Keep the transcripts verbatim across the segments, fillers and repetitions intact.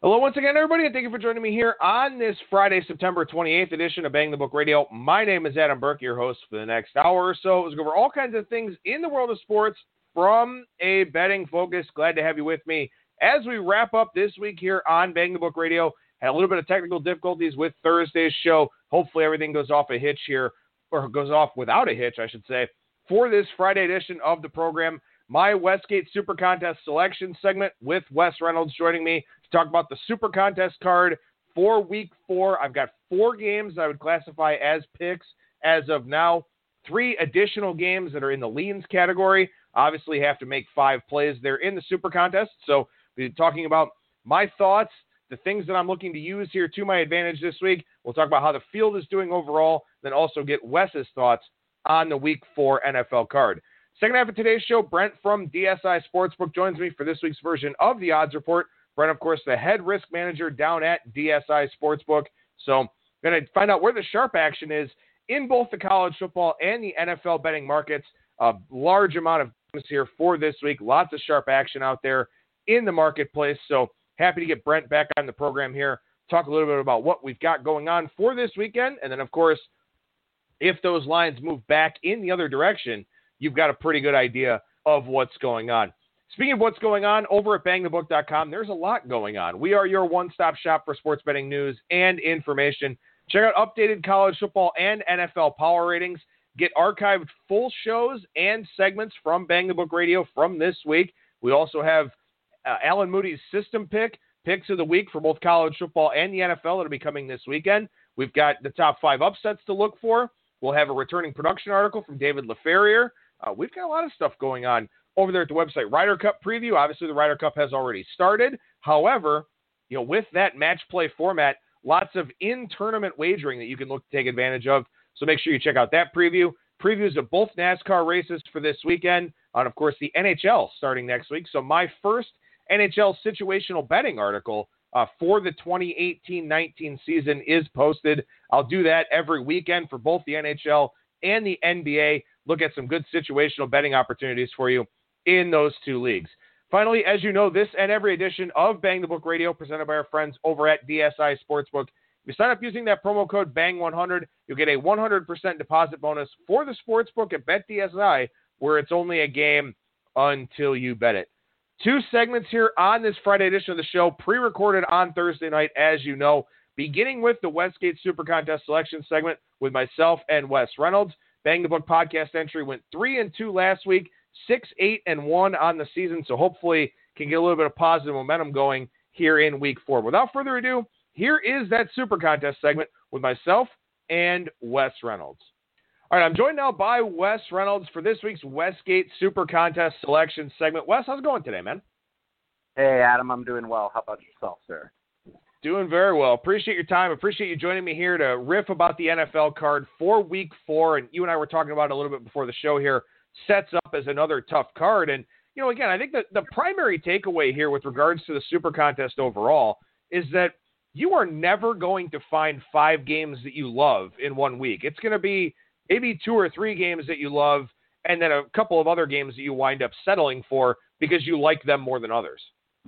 Hello once again, everybody, and thank you for joining me here on this Friday, September twenty-eighth edition of Bang the Book Radio. My name is Adam Burke, your host for the next hour or so. Let's go over all kinds of things in the world of sports from a betting focus. Glad to have you with me as we wrap up this week here on Bang the Book Radio. Had a little bit of technical difficulties with Thursday's show. Hopefully everything goes off a hitch here, or goes off without a hitch, I should say, for this Friday edition of the program. My Westgate Super Contest selection segment with Wes Reynolds joining me to talk about the Super Contest card for week four. I've got four games I would classify as picks as of now. Three additional games that are in the leans category. Obviously have to make five plays there in the Super Contest. So we'll be talking about my thoughts, the things that I'm looking to use here to my advantage this week. We'll talk about how the field is doing overall, then also get Wes's thoughts on the week four N F L card. Second half of today's show, Brent from D S I Sportsbook joins me for this week's version of the Odds Report. Brent, of course, the head risk manager down at D S I Sportsbook. So going to find out where the sharp action is in both the college football and the N F L betting markets. A large amount of games here for this week. Lots of sharp action out there in the marketplace. So happy to get Brent back on the program here. Talk a little bit about what we've got going on for this weekend. And then, of course, if those lines move back in the other direction, you've got a pretty good idea of what's going on. Speaking of what's going on, over at bang the book dot com, there's a lot going on. We are your one-stop shop for sports betting news and information. Check out updated college football and N F L power ratings. Get archived full shows and segments from Bang the Book Radio from this week. We also have uh, Alan Moody's system pick, picks of the week for both college football and the N F L that will be coming this weekend. We've got the top five upsets to look for. We'll have a returning production article from David LaFerrier. Uh, we've got a lot of stuff going on over there at the website. Ryder Cup preview. Obviously, the Ryder Cup has already started. However, you know, with that match play format, lots of in-tournament wagering that you can look to take advantage of. So make sure you check out that preview. Previews of both NASCAR races for this weekend. And, of course, the N H L starting next week. So my first N H L situational betting article uh, for the twenty eighteen nineteen season is posted. I'll do that every weekend for both the N H L and the N B A. Look at some good situational betting opportunities for you in those two leagues. Finally, as you know, this and every edition of Bang the Book Radio presented by our friends over at D S I Sportsbook. If you sign up using that promo code B A N G one hundred, you'll get a one hundred percent deposit bonus for the sportsbook at BetDSI, where it's only a game until you bet it. Two segments here on this Friday edition of the show, pre-recorded on Thursday night, as you know, beginning with the Westgate Super Contest selection segment with myself and Wes Reynolds. Bang the Book podcast entry went three and two last week, six, eight, and one on the season. So hopefully can get a little bit of positive momentum going here in week four. Without further ado, here is that Super Contest segment with myself and Wes Reynolds. All right, I'm joined now by Wes Reynolds for this week's Westgate Super Contest selection segment. Wes, how's it going today, man? Hey, Adam, I'm doing well. How about yourself, sir? Doing very well. Appreciate your time. Appreciate you joining me here to riff about the N F L card for week four. And you and I were talking about it a little bit before the show here. Sets up as another tough card. And, you know, again, I think that the primary takeaway here with regards to the Super Contest overall is that you are never going to find five games that you love in one week. It's going to be maybe two or three games that you love and then a couple of other games that you wind up settling for because you like them more than others.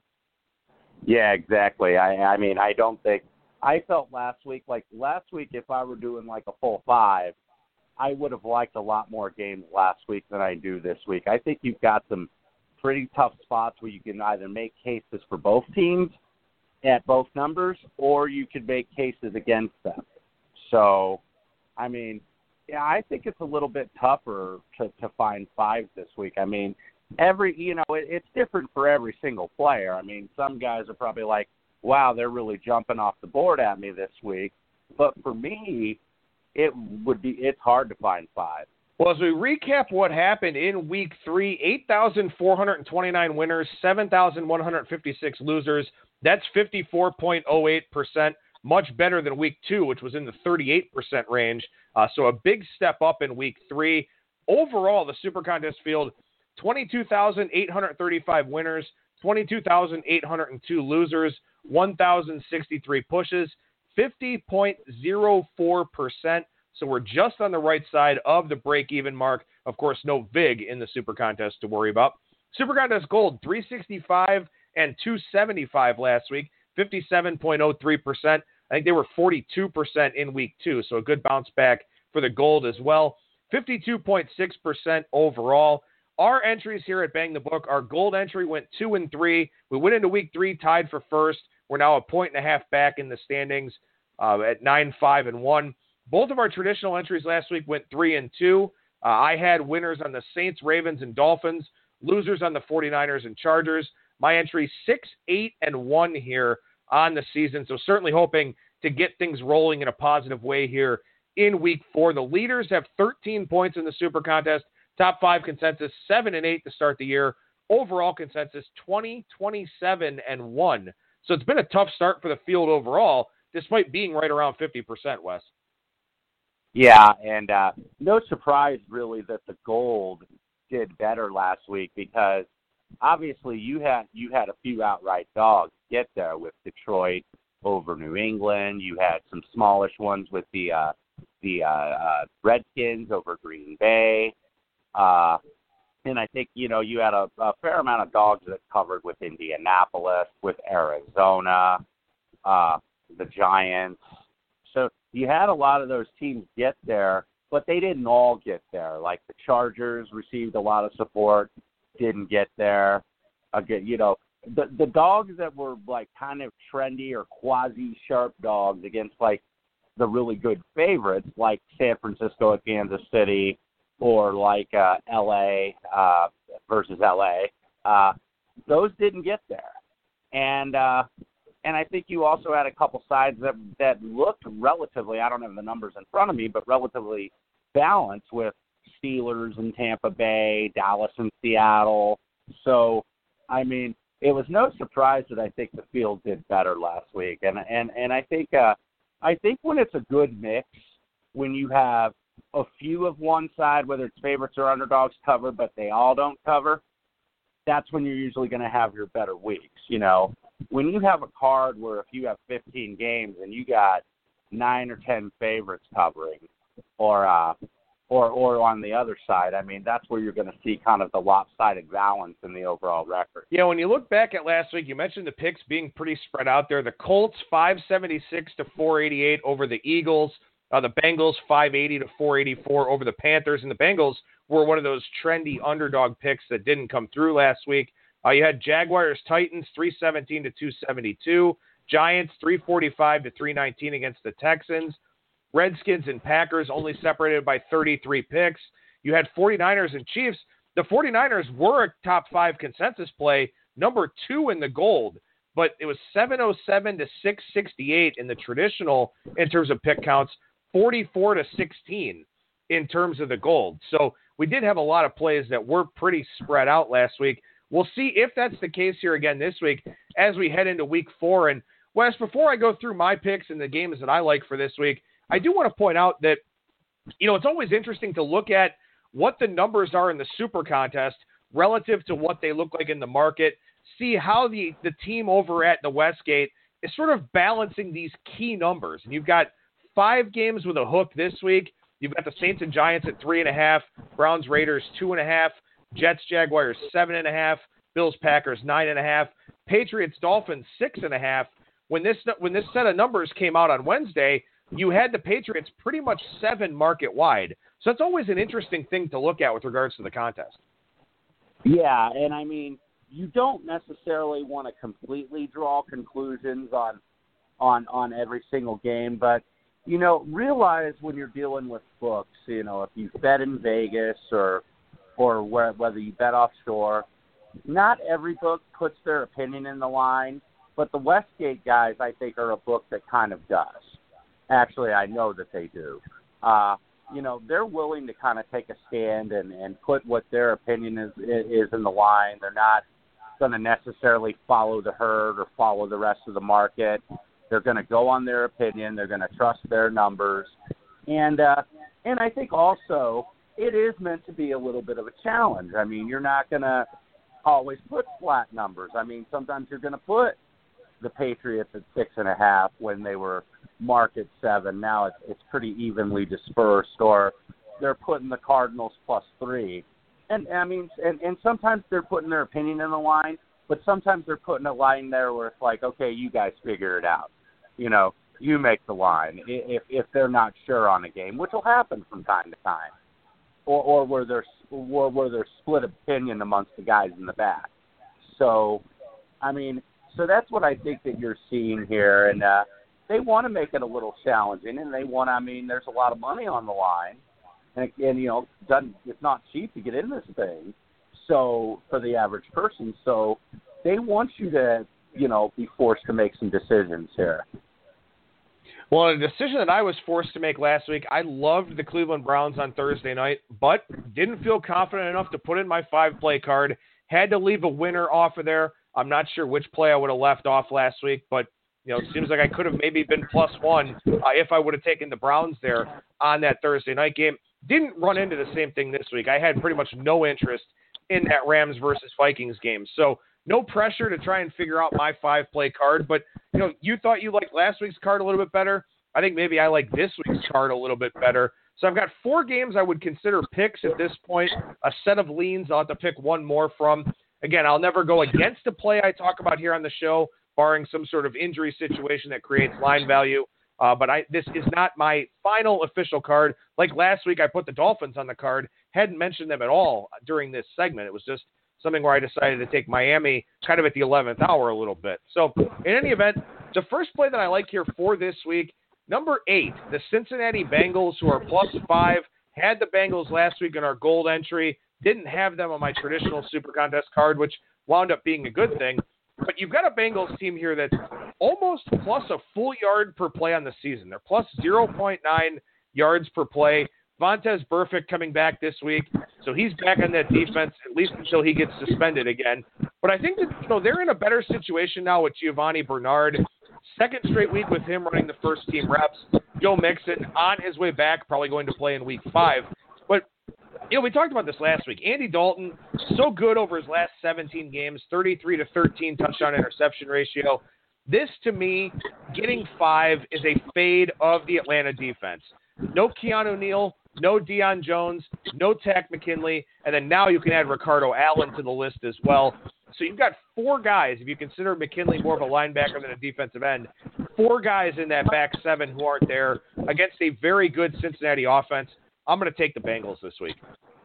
Yeah, exactly. I, I mean, I don't think – I felt last week, like last week if I were doing like a full five, I would have liked a lot more games last week than I do this week. I think you've got some pretty tough spots where you can either make cases for both teams at both numbers or you could make cases against them. So, I mean, yeah, I think it's a little bit tougher to, to find five this week. I mean – Every, you know, it, it's different for every single player. I mean, some guys are probably like, wow, they're really jumping off the board at me this week. But for me, it would be, it's hard to find five. Well, as we recap what happened in week three, eight thousand four hundred twenty-nine winners, seven thousand one hundred fifty-six losers. That's fifty-four point oh eight percent, much better than week two, which was in the thirty-eight percent range. Uh, so a big step up in week three. Overall, the Super Contest field, twenty-two thousand eight hundred thirty-five winners, twenty-two thousand eight hundred two losers, one thousand sixty-three pushes, fifty point oh four percent. So we're just on the right side of the break-even mark. Of course, no vig in the Super Contest to worry about. Super Contest Gold, three sixty-five and two seventy-five last week. fifty-seven point oh three percent. I think they were forty-two percent in week two, so a good bounce back for the Gold as well. fifty-two point six percent overall. Our entries here at Bang the Book, our Gold entry went two and three. We went into week three tied for first. We're now a point and a half back in the standings uh, at nine, five, and one. Both of our traditional entries last week went three and two. Uh, I had winners on the Saints, Ravens, and Dolphins, losers on the forty-niners and Chargers. My entry six, eight, and one here on the season. So certainly hoping to get things rolling in a positive way here in week four. The leaders have thirteen points in the Super Contest. Top five consensus, seven and eight to start the year. Overall consensus, twenty, twenty-seven, and one. So it's been a tough start for the field overall, despite being right around fifty percent, Wes. Yeah, and uh, no surprise, really, that the Gold did better last week because obviously you had you had a few outright dogs get there with Detroit over New England. You had some smallish ones with the uh, the uh, uh, Redskins over Green Bay. Uh, and I think, you know, you had a, a fair amount of dogs that covered with Indianapolis, with Arizona, uh, the Giants. So you had a lot of those teams get there, but they didn't all get there. Like the Chargers received a lot of support, didn't get there. Again, you know, the the dogs that were like kind of trendy or quasi-sharp dogs against like the really good favorites, like San Francisco at Kansas City, or like uh, L A uh, versus L A, uh, those didn't get there. And uh, and I think you also had a couple sides that, that looked relatively, I don't have the numbers in front of me, but relatively balanced with Steelers and Tampa Bay, Dallas and Seattle. So, I mean, it was no surprise that I think the field did better last week. And and, and I think uh, I think when it's a good mix, when you have a few of one side, whether it's favorites or underdogs cover, but they all don't cover, that's when you're usually going to have your better weeks. You know, when you have a card where if you have fifteen games and you got nine or ten favorites covering, or uh, or or on the other side, I mean, that's where you're going to see kind of the lopsided balance in the overall record. Yeah, when you look back at last week, you mentioned the picks being pretty spread out there. The Colts five seventy-six to four eighty-eight over the Eagles. Uh, the Bengals, five eighty to four eighty-four over the Panthers. And the Bengals were one of those trendy underdog picks that didn't come through last week. Uh, you had Jaguars, Titans, three seventeen to two seventy-two. Giants, three forty-five to three nineteen against the Texans. Redskins and Packers only separated by thirty-three picks. You had forty-niners and Chiefs. The forty-niners were a top five consensus play, number two in the Gold. But it was seven oh seven to six sixty-eight in the traditional in terms of pick counts. forty-four to sixteen in terms of the Gold. So we did have a lot of plays that were pretty spread out last week. We'll see if that's the case here again this week as we head into week four. And Wes, before I go through my picks and the games that I like for this week, I do want to point out that, you know, it's always interesting to look at what the numbers are in the Super Contest relative to what they look like in the market, see how the, the team over at the Westgate is sort of balancing these key numbers. And you've got five games with a hook this week. You've got the Saints and Giants at three and a half, Browns, Raiders, two and a half, Jets, Jaguars, seven and a half, Bills, Packers, nine and a half, Patriots, Dolphins, six and a half. When this, when this set of numbers came out on Wednesday, you had the Patriots pretty much seven market wide. So it's always an interesting thing to look at with regards to the contest. Yeah. And I mean, you don't necessarily want to completely draw conclusions on, on, on every single game, but you know, realize when you're dealing with books, you know, if you bet in Vegas or or where, whether you bet offshore, not every book puts their opinion in the line, but the Westgate guys, I think, are a book that kind of does. Actually, I know that they do. Uh, you know, they're willing to kind of take a stand and, and put what their opinion is is in the line. They're not going to necessarily follow the herd or follow the rest of the market. They're going to go on their opinion. They're going to trust their numbers. And uh, and I think also it is meant to be a little bit of a challenge. I mean, you're not going to always put flat numbers. I mean, sometimes you're going to put the Patriots at six and a half when they were marked at seven. Now it's, it's pretty evenly dispersed, or they're putting the Cardinals plus three. And I mean, and, and sometimes they're putting their opinion in the line, but sometimes they're putting a line there where it's like, okay, you guys figure it out. You know, you make the line if if they're not sure on a game, which will happen from time to time, or or where there's or where there's split opinion amongst the guys in the back. So, I mean, so that's what I think that you're seeing here, and uh, they want to make it a little challenging, and they want. I mean, there's a lot of money on the line, and, and you know, doesn't it's not cheap to get in this thing. So for the average person, so they want you to, you know, be forced to make some decisions here. Well, a decision that I was forced to make last week, I loved the Cleveland Browns on Thursday night, but didn't feel confident enough to put in my five-play card. Had to leave a winner off of there. I'm not sure which play I would have left off last week, but you know, it seems like I could have maybe been plus one uh, if I would have taken the Browns there on that Thursday night game. Didn't run into the same thing this week. I had pretty much no interest in that Rams versus Vikings game. So no pressure to try and figure out my five-play card. But, you know, you thought you liked last week's card a little bit better. I think maybe I like this week's card a little bit better. So I've got four games I would consider picks at this point, a set of leans I'll have to pick one more from. Again, I'll never go against a play I talk about here on the show, barring some sort of injury situation that creates line value. Uh, but I, this is not my final official card. Like last week, I put the Dolphins on the card. Hadn't mentioned them at all during this segment. It was just something where I decided to take Miami kind of at the eleventh hour a little bit. So in any event, the first play that I like here for this week, number eight, the Cincinnati Bengals, who are plus five, had the Bengals last week in our gold entry. Didn't have them on my traditional Super Contest card, which wound up being a good thing. But you've got a Bengals team here that's almost plus a full yard per play on the season. They're plus zero point nine yards per play. Vontaze Burfict coming back this week, so he's back on that defense, at least until he gets suspended again. But I think that, you know, they're in a better situation now with Giovanni Bernard. Second straight week with him running the first team reps. Joe Mixon on his way back, probably going to play in week five. But, you know, we talked about this last week. Andy Dalton, so good over his last seventeen games, thirty-three to thirteen touchdown interception ratio. This, to me, getting five is a fade of the Atlanta defense. No Keanu Neal, no Deion Jones, no Takk McKinley, and then now you can add Ricardo Allen to the list as well. So you've got four guys, if you consider McKinley more of a linebacker than a defensive end, four guys in that back seven who aren't there against a very good Cincinnati offense. I'm going to take the Bengals this week.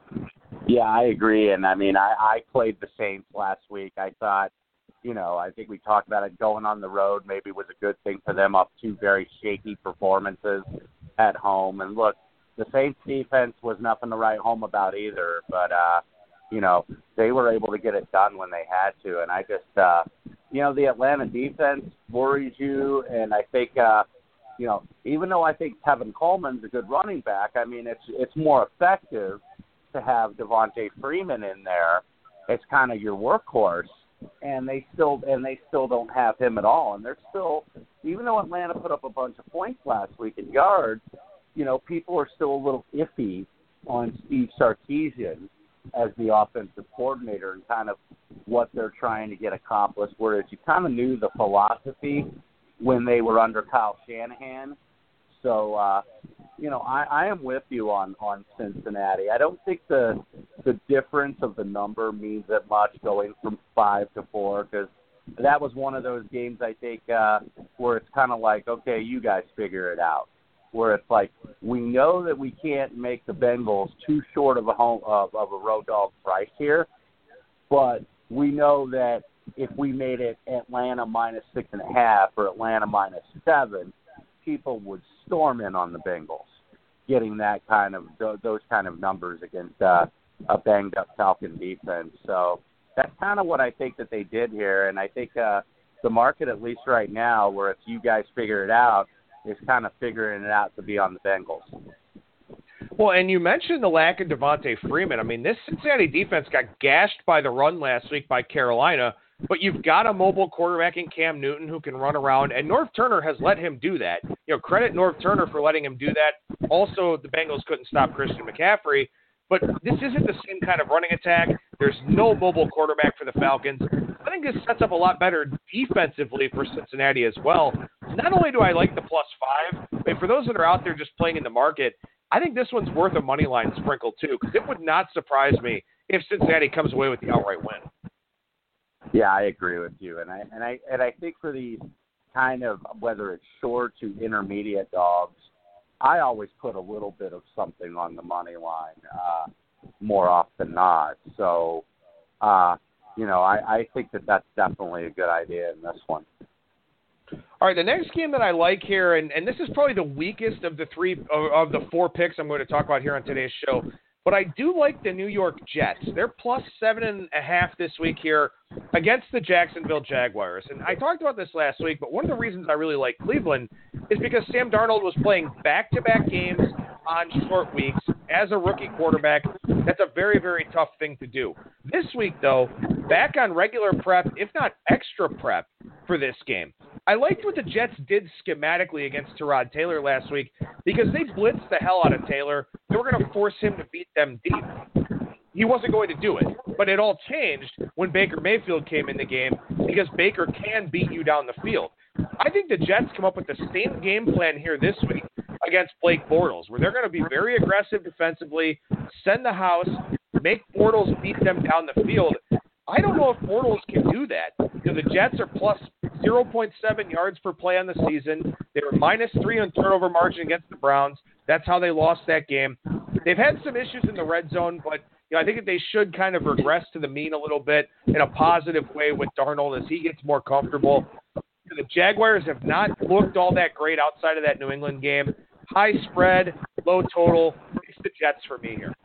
Yeah, I agree. And, I mean, I, I played the Saints last week. I thought, you know, I think we talked about it going on the road maybe was a good thing for them up two very shaky performances at home. And, look, the Saints defense was nothing to write home about either. But, uh, you know, they were able to get it done when they had to. And I just, uh, you know, the Atlanta defense worries you. And I think, uh, you know, even though I think Tevin Coleman's a good running back, I mean, it's it's more effective to have Devontae Freeman in there. It's kind of your workhorse, and they still and they still don't have him at all. And they're still, even though Atlanta put up a bunch of points last week in yards, you know, people are still a little iffy on Steve Sarkisian as the offensive coordinator and kind of what they're trying to get accomplished. Whereas you kind of knew the philosophy when they were under Kyle Shanahan. So, uh, you know, I, I am with you on, on Cincinnati. I don't think the the difference of the number means that much going from five to four, because that was one of those games, I think, uh, where it's kind of like, okay, you guys figure it out. Where it's like, we know that we can't make the Bengals too short of a home of, of a road dog price here, but we know that if we made it Atlanta minus six and a half or Atlanta minus seven, people would storm in on the Bengals, getting that kind of those kind of numbers against uh, a banged up Falcon defense. So that's kind of what I think that they did here, and I think uh, the market, at least right now, where if you guys figure it out, is kind of figuring it out to be on the Bengals. Well, and you mentioned the lack of Devontae Freeman. I mean, this Cincinnati defense got gashed by the run last week by Carolina, but you've got a mobile quarterback in Cam Newton who can run around, and Norv Turner has let him do that. You know, credit Norv Turner for letting him do that. Also, the Bengals couldn't stop Christian McCaffrey, but this isn't the same kind of running attack. There's no mobile quarterback for the Falcons. I think this sets up a lot better defensively for Cincinnati as well. Not only do I like the plus five, but for those that are out there just playing in the market, I think this one's worth a money line sprinkle too, because it would not surprise me if Cincinnati comes away with the outright win. Yeah, I agree with you, and I and I and I think for these kind of, whether it's short to intermediate dogs, I always put a little bit of something on the money line uh, more often than not. So, uh, you know, I, I think that that's definitely a good idea in this one. All right, the next game that I like here, and, and this is probably the weakest of the three of, of the four picks I'm going to talk about here on today's show, but I do like the New York Jets. They're plus seven and a half this week here against the Jacksonville Jaguars. And I talked about this last week, but one of the reasons I really like Cleveland is because Sam Darnold was playing back-to-back games on short weeks as a rookie quarterback. That's a very, very tough thing to do. This week, though, back on regular prep, if not extra prep for this game. I liked what the Jets did schematically against Tyrod Taylor last week because they blitzed the hell out of Taylor. They were going to force him to beat them deep. He wasn't going to do it, but it all changed when Baker Mayfield came in the game because Baker can beat you down the field. I think the Jets come up with the same game plan here this week against Blake Bortles, where they're going to be very aggressive defensively, send the house, make Bortles beat them down the field. I don't know if Bortles can do that because the Jets are plus zero point seven yards per play on the season. They were minus three on turnover margin against the Browns. That's how they lost that game. They've had some issues in the red zone, but you know, I think that they should kind of regress to the mean a little bit in a positive way with Darnold as he gets more comfortable. The Jaguars have not looked all that great outside of that New England game. High spread, low total. It's the Jets for me here.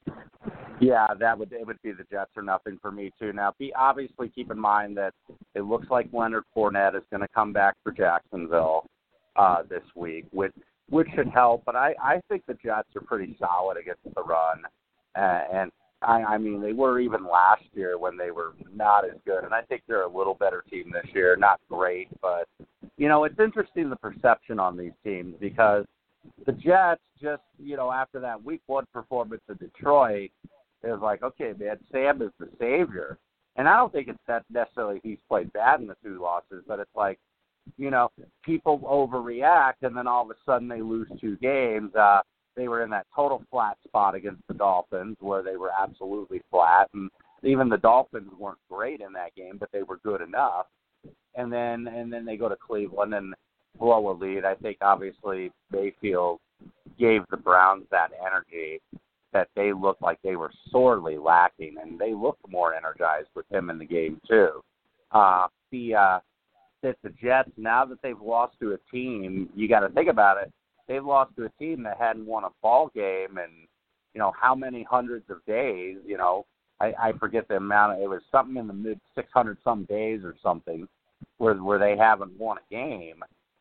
Yeah, that would it would be the Jets or nothing for me too. Now, be obviously keep in mind that it looks like Leonard Fournette is going to come back for Jacksonville uh, this week, which which should help. But I, I think the Jets are pretty solid against the run, uh, and I, I mean they were even last year when they were not as good. And I think they're a little better team this year. Not great, but you know it's interesting the perception on these teams because the Jets just you know after that Week One performance in Detroit. It was like, okay, man, Sam is the savior. And I don't think it's that necessarily he's played bad in the two losses, but it's like, you know, people overreact, and then all of a sudden they lose two games. Uh, they were in that total flat spot against the Dolphins where they were absolutely flat, and even the Dolphins weren't great in that game, but they were good enough. And then and then they go to Cleveland and blow a lead. I think, obviously, Mayfield gave the Browns that energy that they looked like they were sorely lacking, and they looked more energized with him in the game too. Uh, the uh, that the Jets, now that they've lost to a team, you got to think about it. They've lost to a team that hadn't won a ball game in you know how many hundreds of days. You know, I, I forget the amount. Of, it was something in the mid six hundred some days or something, where where they haven't won a game,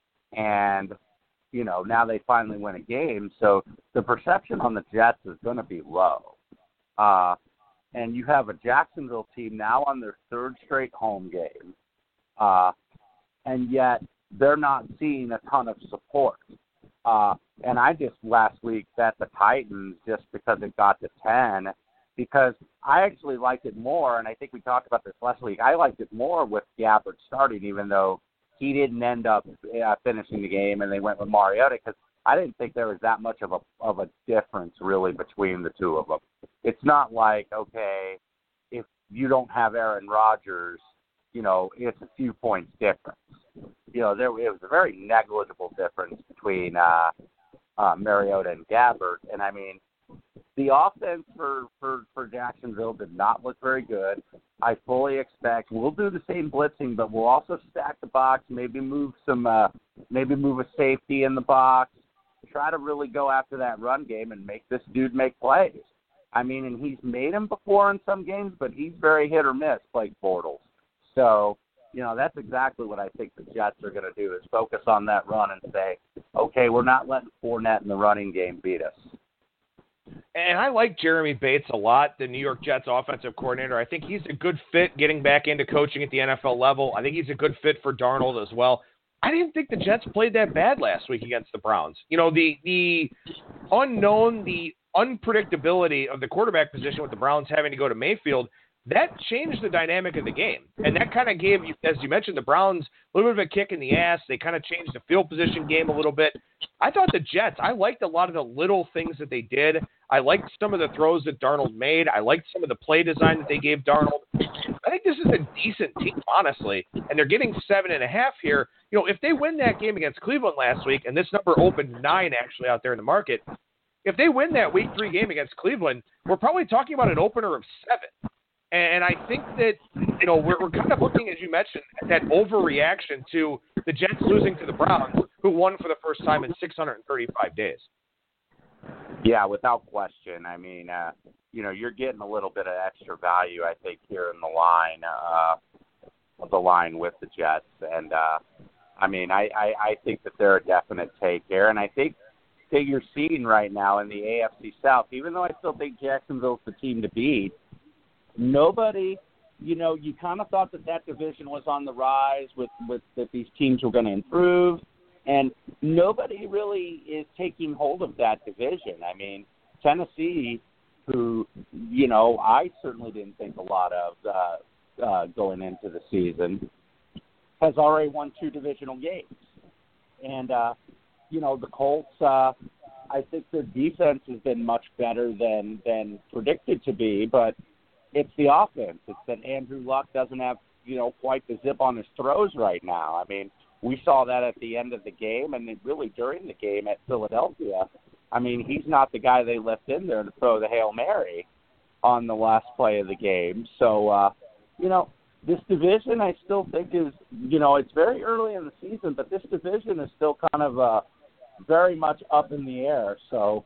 and you know, now they finally win a game, so the perception on the Jets is going to be low. Uh, and you have a Jacksonville team now on their third straight home game, uh, and yet they're not seeing a ton of support. Uh, and I just last week bet the Titans just because it got to ten, because I actually liked it more, and I think we talked about this last week. I liked it more with Gabbert starting, even though he didn't end up uh, finishing the game, and they went with Mariota because I didn't think there was that much of a of a difference really between the two of them. It's not like, okay, if you don't have Aaron Rodgers, you know, it's a few points difference. You know, there it was a very negligible difference between uh, uh, Mariota and Gabbert, and I mean, the offense for, for, for Jacksonville did not look very good. I fully expect we'll do the same blitzing, but we'll also stack the box, maybe move some, uh, maybe move a safety in the box, try to really go after that run game and make this dude make plays. I mean, and he's made them before in some games, but he's very hit or miss, Blake Bortles. So, you know, that's exactly what I think the Jets are going to do is focus on that run and say, okay, we're not letting Fournette in the running game beat us. And I like Jeremy Bates a lot, the New York Jets offensive coordinator. I think he's a good fit getting back into coaching at the N F L level. I think he's a good fit for Darnold as well. I didn't think the Jets played that bad last week against the Browns. You know, the the unknown, the unpredictability of the quarterback position with the Browns having to go to Mayfield, that changed the dynamic of the game. And that kind of gave, as you mentioned, the Browns a little bit of a kick in the ass. They kind of changed the field position game a little bit. I thought the Jets, I liked a lot of the little things that they did. I liked some of the throws that Darnold made. I liked some of the play design that they gave Darnold. I think this is a decent team, honestly, and they're getting seven and a half here. You know, if they win that game against Cleveland last week, and this number opened nine actually out there in the market, if they win that week three game against Cleveland, we're probably talking about an opener of seven. And I think that, you know, we're, we're kind of looking, as you mentioned, at that overreaction to the Jets losing to the Browns, who won for the first time in six hundred thirty-five days. Yeah, without question. I mean, uh, you know, you're getting a little bit of extra value, I think, here in the line, uh, the line with the Jets. And, uh, I mean, I, I, I think that they're a definite take here. And I think that you're seeing right now in the A F C South, even though I still think Jacksonville's the team to beat, nobody, you know, you kind of thought that that division was on the rise with, with that these teams were going to improve, and nobody really is taking hold of that division. I mean, Tennessee, who, you know, I certainly didn't think a lot of uh, uh, going into the season, has already won two divisional games. And, uh, you know, the Colts, uh, I think their defense has been much better than, than predicted to be, but it's the offense. It's that Andrew Luck doesn't have, you know, quite the zip on his throws right now. I mean, we saw that at the end of the game, and then really during the game at Philadelphia. I mean, he's not the guy they left in there to throw the Hail Mary on the last play of the game. So, uh, you know, this division I still think is, you know, it's very early in the season, but this division is still kind of uh, very much up in the air. So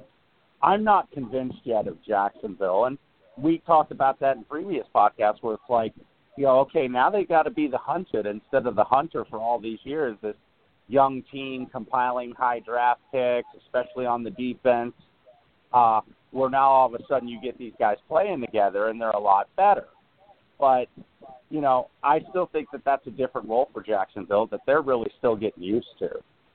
I'm not convinced yet of Jacksonville. And we talked about that in previous podcasts where it's like, you know, okay, now they've got to be the hunted instead of the hunter for all these years, this young team compiling high draft picks, especially on the defense, uh, where now all of a sudden you get these guys playing together and they're a lot better. But, you know, I still think that that's a different role for Jacksonville that they're really still getting used to.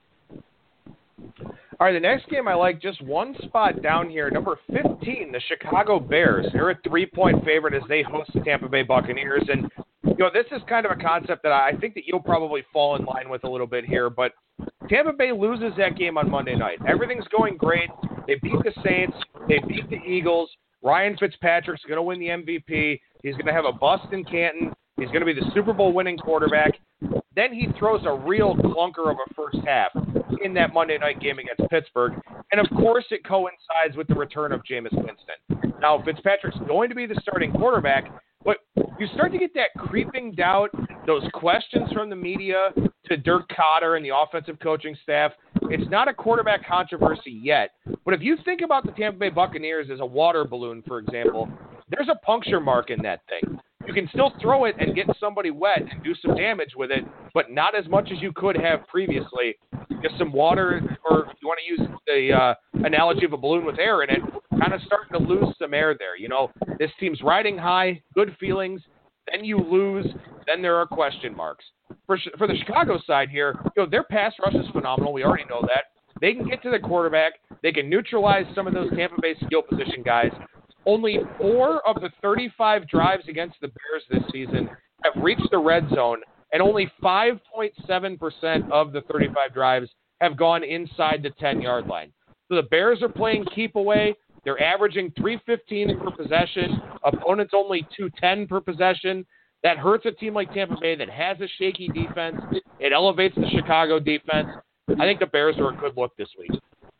All right, the next game I like, just one spot down here, number fifteen, the Chicago Bears. They're a three-point favorite as they host the Tampa Bay Buccaneers. And, you know, this is kind of a concept that I think that you'll probably fall in line with a little bit here. But Tampa Bay loses that game on Monday night. Everything's going great. They beat the Saints. They beat the Eagles. Ryan Fitzpatrick's going to win the M V P. He's going to have a bust in Canton. He's going to be the Super Bowl winning quarterback. Then he throws a real clunker of a first half in that Monday night game against Pittsburgh. And, of course, it coincides with the return of Jameis Winston. Now, Fitzpatrick's going to be the starting quarterback, but you start to get that creeping doubt, those questions from the media to Dirk Koetter and the offensive coaching staff. It's not a quarterback controversy yet, but if you think about the Tampa Bay Buccaneers as a water balloon, for example, there's a puncture mark in that thing. You can still throw it and get somebody wet and do some damage with it, but not as much as you could have previously. Just some water, or if you want to use the uh, analogy of a balloon with air in it, kind of starting to lose some air there. You know, this team's riding high, good feelings, then you lose, then there are question marks. For for the Chicago side here, you know, their pass rush is phenomenal. We already know that. They can get to the quarterback. They can neutralize some of those Tampa Bay skill position guys. Only four of the thirty-five drives against the Bears this season have reached the red zone, and only five point seven percent of the thirty-five drives have gone inside the ten-yard line. So the Bears are playing keep away. They're averaging three fifteen per possession. Opponents only two ten per possession. That hurts a team like Tampa Bay that has a shaky defense. It elevates the Chicago defense. I think the Bears are a good look this week.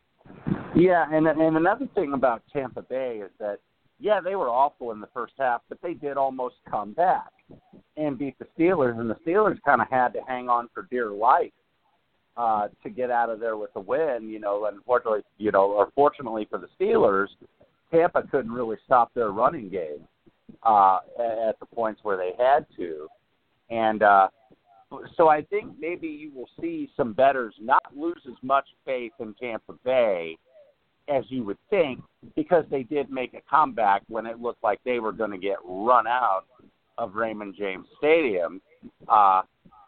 Yeah, and and another thing about Tampa Bay is that, yeah, they were awful in the first half, but they did almost come back and beat the Steelers, and the Steelers kind of had to hang on for dear life uh, to get out of there with a win. You know, unfortunately, you know, or fortunately for the Steelers, Tampa couldn't really stop their running game uh, at the points where they had to, and uh, so I think maybe you will see some bettors not lose as much faith in Tampa Bay as you would think, because they did make a comeback when it looked like they were going to get run out of Raymond James Stadium. Uh,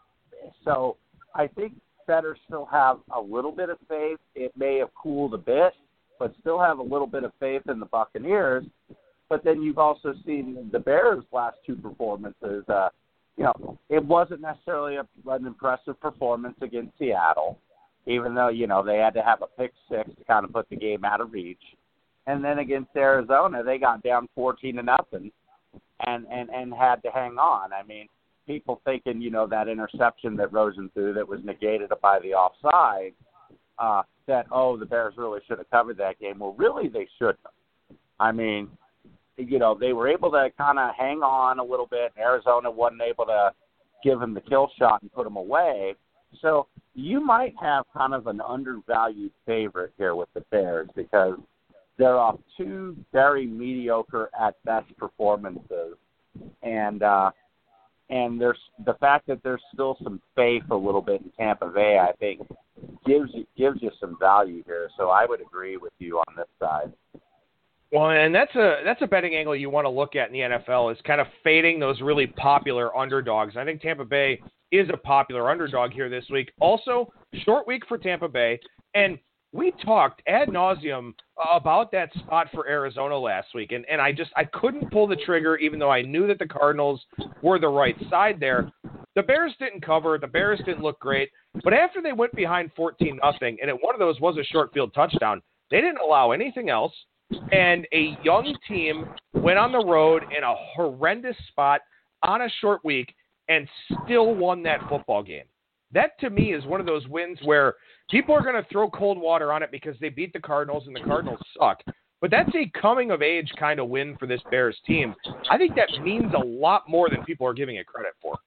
so I think bettors still have a little bit of faith. It may have cooled a bit, but still have a little bit of faith in the Buccaneers. But then you've also seen the Bears' last two performances. Uh, you know, it wasn't necessarily a, an impressive performance against Seattle, even though, you know, they had to have a pick six to kind of put the game out of reach. And then against Arizona, they got down fourteen to nothing and, and, and had to hang on. I mean, people thinking, you know, that interception that Rosen threw that was negated by the offside, uh, that, oh, the Bears really should have covered that game. Well, really, they shouldn't have. I mean, you know, they were able to kind of hang on a little bit. Arizona wasn't able to give him the kill shot and put him away. So you might have kind of an undervalued favorite here with the Bears because they're off two very mediocre at best performances. And, uh, and there's the fact that there's still some faith a little bit in Tampa Bay, I think, gives you, gives you some value here. So I would agree with you on this side. Well, and that's a that's a betting angle you want to look at in the N F L is kind of fading those really popular underdogs. I think Tampa Bay is a popular underdog here this week. Also, short week for Tampa Bay, and we talked ad nauseum about that spot for Arizona last week, and, and I just I couldn't pull the trigger even though I knew that the Cardinals were the right side there. The Bears didn't cover. The Bears didn't look great, but after they went behind fourteen nothing, and it, one of those was a short field touchdown, they didn't allow anything else. And a young team went on the road in a horrendous spot on a short week and still won that football game. That, to me, is one of those wins where people are going to throw cold water on it because they beat the Cardinals and the Cardinals suck. But that's a coming-of-age kind of win for this Bears team. I think that means a lot more than people are giving it credit for.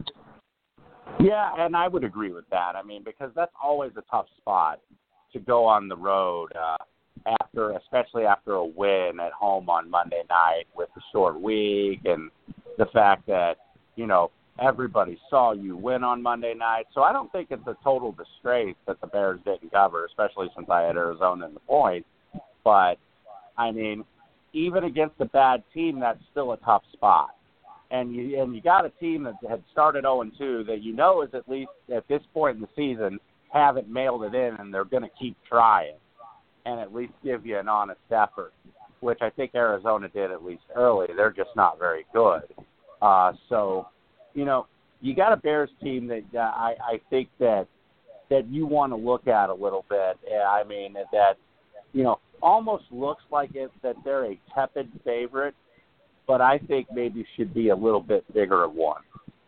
Yeah, and I would agree with that. I mean, because that's always a tough spot to go on the road uh, after, especially after a win at home on Monday night with the short week and the fact that, you know, everybody saw you win on Monday night. So I don't think it's a total disgrace that the Bears didn't cover, especially since I had Arizona in the point. But, I mean, even against a bad team, that's still a tough spot. And you and you got a team that had started oh and two that you know is at least at this point in the season haven't mailed it in, and they're going to keep trying and at least give you an honest effort, which I think Arizona did at least early. They're just not very good. Uh, so, you know, you got a Bears team that uh, I, I think that that you want to look at a little bit. I mean, that, you know, almost looks like it that they're a tepid favorite, but I think maybe should be a little bit bigger of one.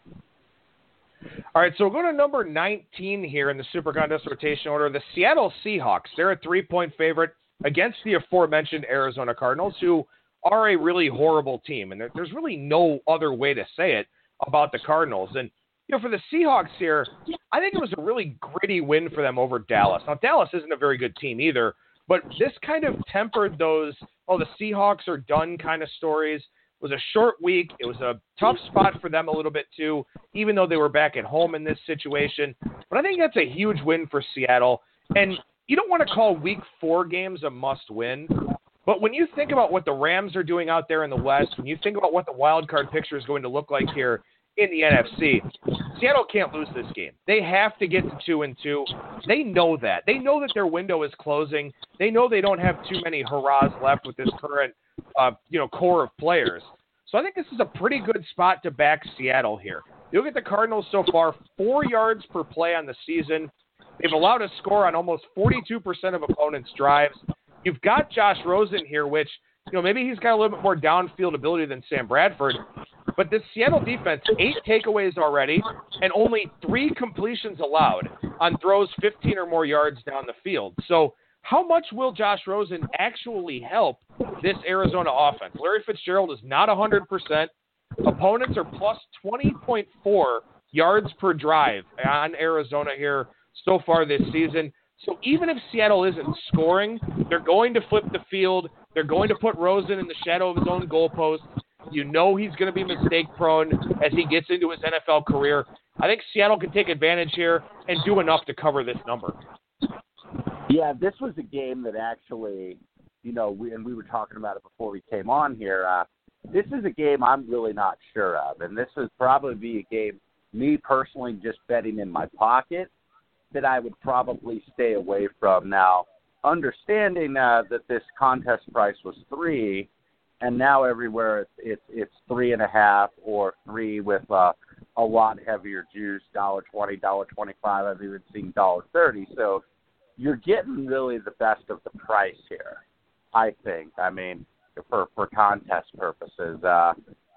All right, so we'll go to number nineteen here in the Super Contest rotation order. The Seattle Seahawks, they're a three-point favorite against the aforementioned Arizona Cardinals, who are a really horrible team. And there, there's really no other way to say it about the Cardinals. And, you know, for the Seahawks here, I think it was a really gritty win for them over Dallas. Now, Dallas isn't a very good team either, but this kind of tempered those, oh, the Seahawks are done kind of stories. It was a short week. It was a tough spot for them a little bit too, even though they were back at home in this situation. But I think that's a huge win for Seattle. And you don't want to call week four games a must win, but when you think about what the Rams are doing out there in the West, when you think about what the wild card picture is going to look like here in the N F C, Seattle can't lose this game. They have to get to two and two. They know that. They know that their window is closing. They know they don't have too many hurrahs left with this current Uh, you know, core of players. So I think this is a pretty good spot to back Seattle here. You look at the Cardinals so far, four yards per play on the season. They've allowed a score on almost forty-two percent of opponents' drives. You've got Josh Rosen here, which, you know, maybe he's got a little bit more downfield ability than Sam Bradford. But this Seattle defense, eight takeaways already and only three completions allowed on throws fifteen or more yards down the field. So how much will Josh Rosen actually help this Arizona offense? Larry Fitzgerald is not one hundred percent. Opponents are plus twenty point four yards per drive on Arizona here so far this season. So even if Seattle isn't scoring, they're going to flip the field. They're going to put Rosen in the shadow of his own goalpost. You know he's going to be mistake-prone as he gets into his N F L career. I think Seattle can take advantage here and do enough to cover this number. Yeah, this was a game that actually, you know, we, and we were talking about it before we came on here. Uh, this is a game I'm really not sure of, and this would probably be a game, me personally just betting in my pocket, that I would probably stay away from. Now, understanding uh, that this contest price was three, and now everywhere it's it's, it's three and a half or three with uh, a lot heavier juice, one dollar twenty, one dollar twenty-five. I've even seen one dollar thirty. So you're getting really the best of the price here, I think. I mean, for, for contest purposes. Uh,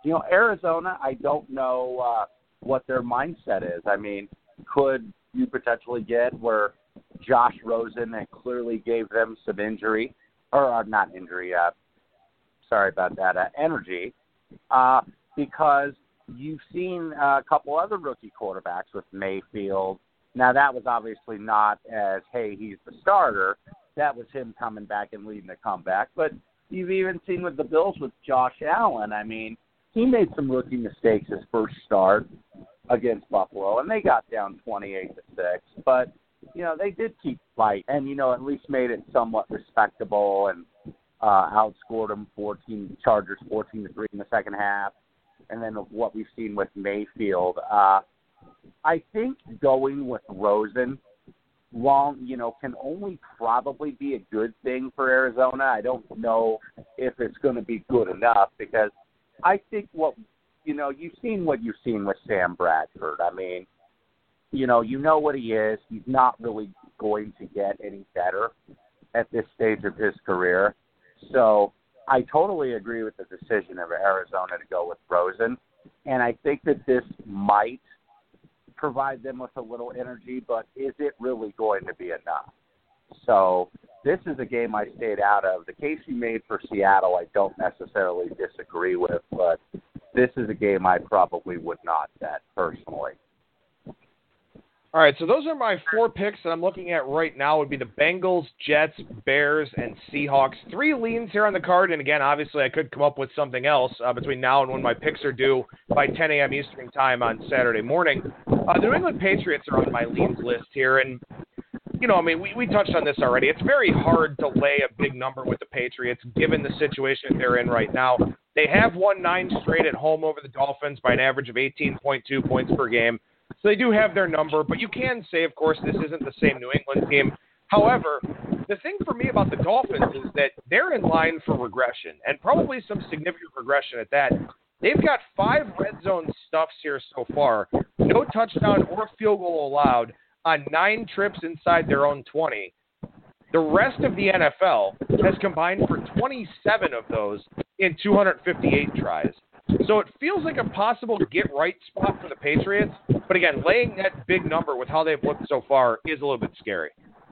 you know, Arizona, I don't know uh, what their mindset is. I mean, could you potentially get where Josh Rosen clearly gave them some injury, or uh, not injury, uh, sorry about that, uh, energy, uh, because you've seen uh, a couple other rookie quarterbacks with Mayfield. Now, that was obviously not as, hey, he's the starter. That was him coming back and leading the comeback. But you've even seen with the Bills with Josh Allen. I mean, he made some rookie mistakes his first start against Buffalo, and they got down twenty-eight to six. But, you know, they did keep fight and, you know, at least made it somewhat respectable and uh, outscored them fourteen Chargers fourteen to three in the second half. And then what we've seen with Mayfield, uh, I think going with Rosen long, you know, can only probably be a good thing for Arizona. I don't know if it's going to be good enough because I think what, you know, you've seen what you've seen with Sam Bradford. I mean, you know, you know what he is. He's not really going to get any better at this stage of his career. So I totally agree with the decision of Arizona to go with Rosen. And I think that this might provide them with a little energy, but is it really going to be enough? So this is a game I stayed out of. The case you made for Seattle, I don't necessarily disagree with, but this is a game I probably would not bet personally. All right, so those are my four picks that I'm looking at right now would be the Bengals, Jets, Bears, and Seahawks. Three leans here on the card, and again, obviously I could come up with something else uh, between now and when my picks are due by ten a.m. Eastern time on Saturday morning. Uh, the New England Patriots are on my leans list here, and, you know, I mean, we, we touched on this already. It's very hard to lay a big number with the Patriots given the situation that they're in right now. They have won nine straight at home over the Dolphins by an average of eighteen point two points per game. So they do have their number, but you can say, of course, this isn't the same New England team. However, the thing for me about the Dolphins is that they're in line for regression, and probably some significant regression at that. They've got five red zone stuffs here so far, no touchdown or field goal allowed on nine trips inside their own twenty. The rest of the N F L has combined for twenty-seven of those in two hundred fifty-eight tries. So it feels like a possible get-right spot for the Patriots. But again, laying that big number with how they've looked so far is a little bit scary.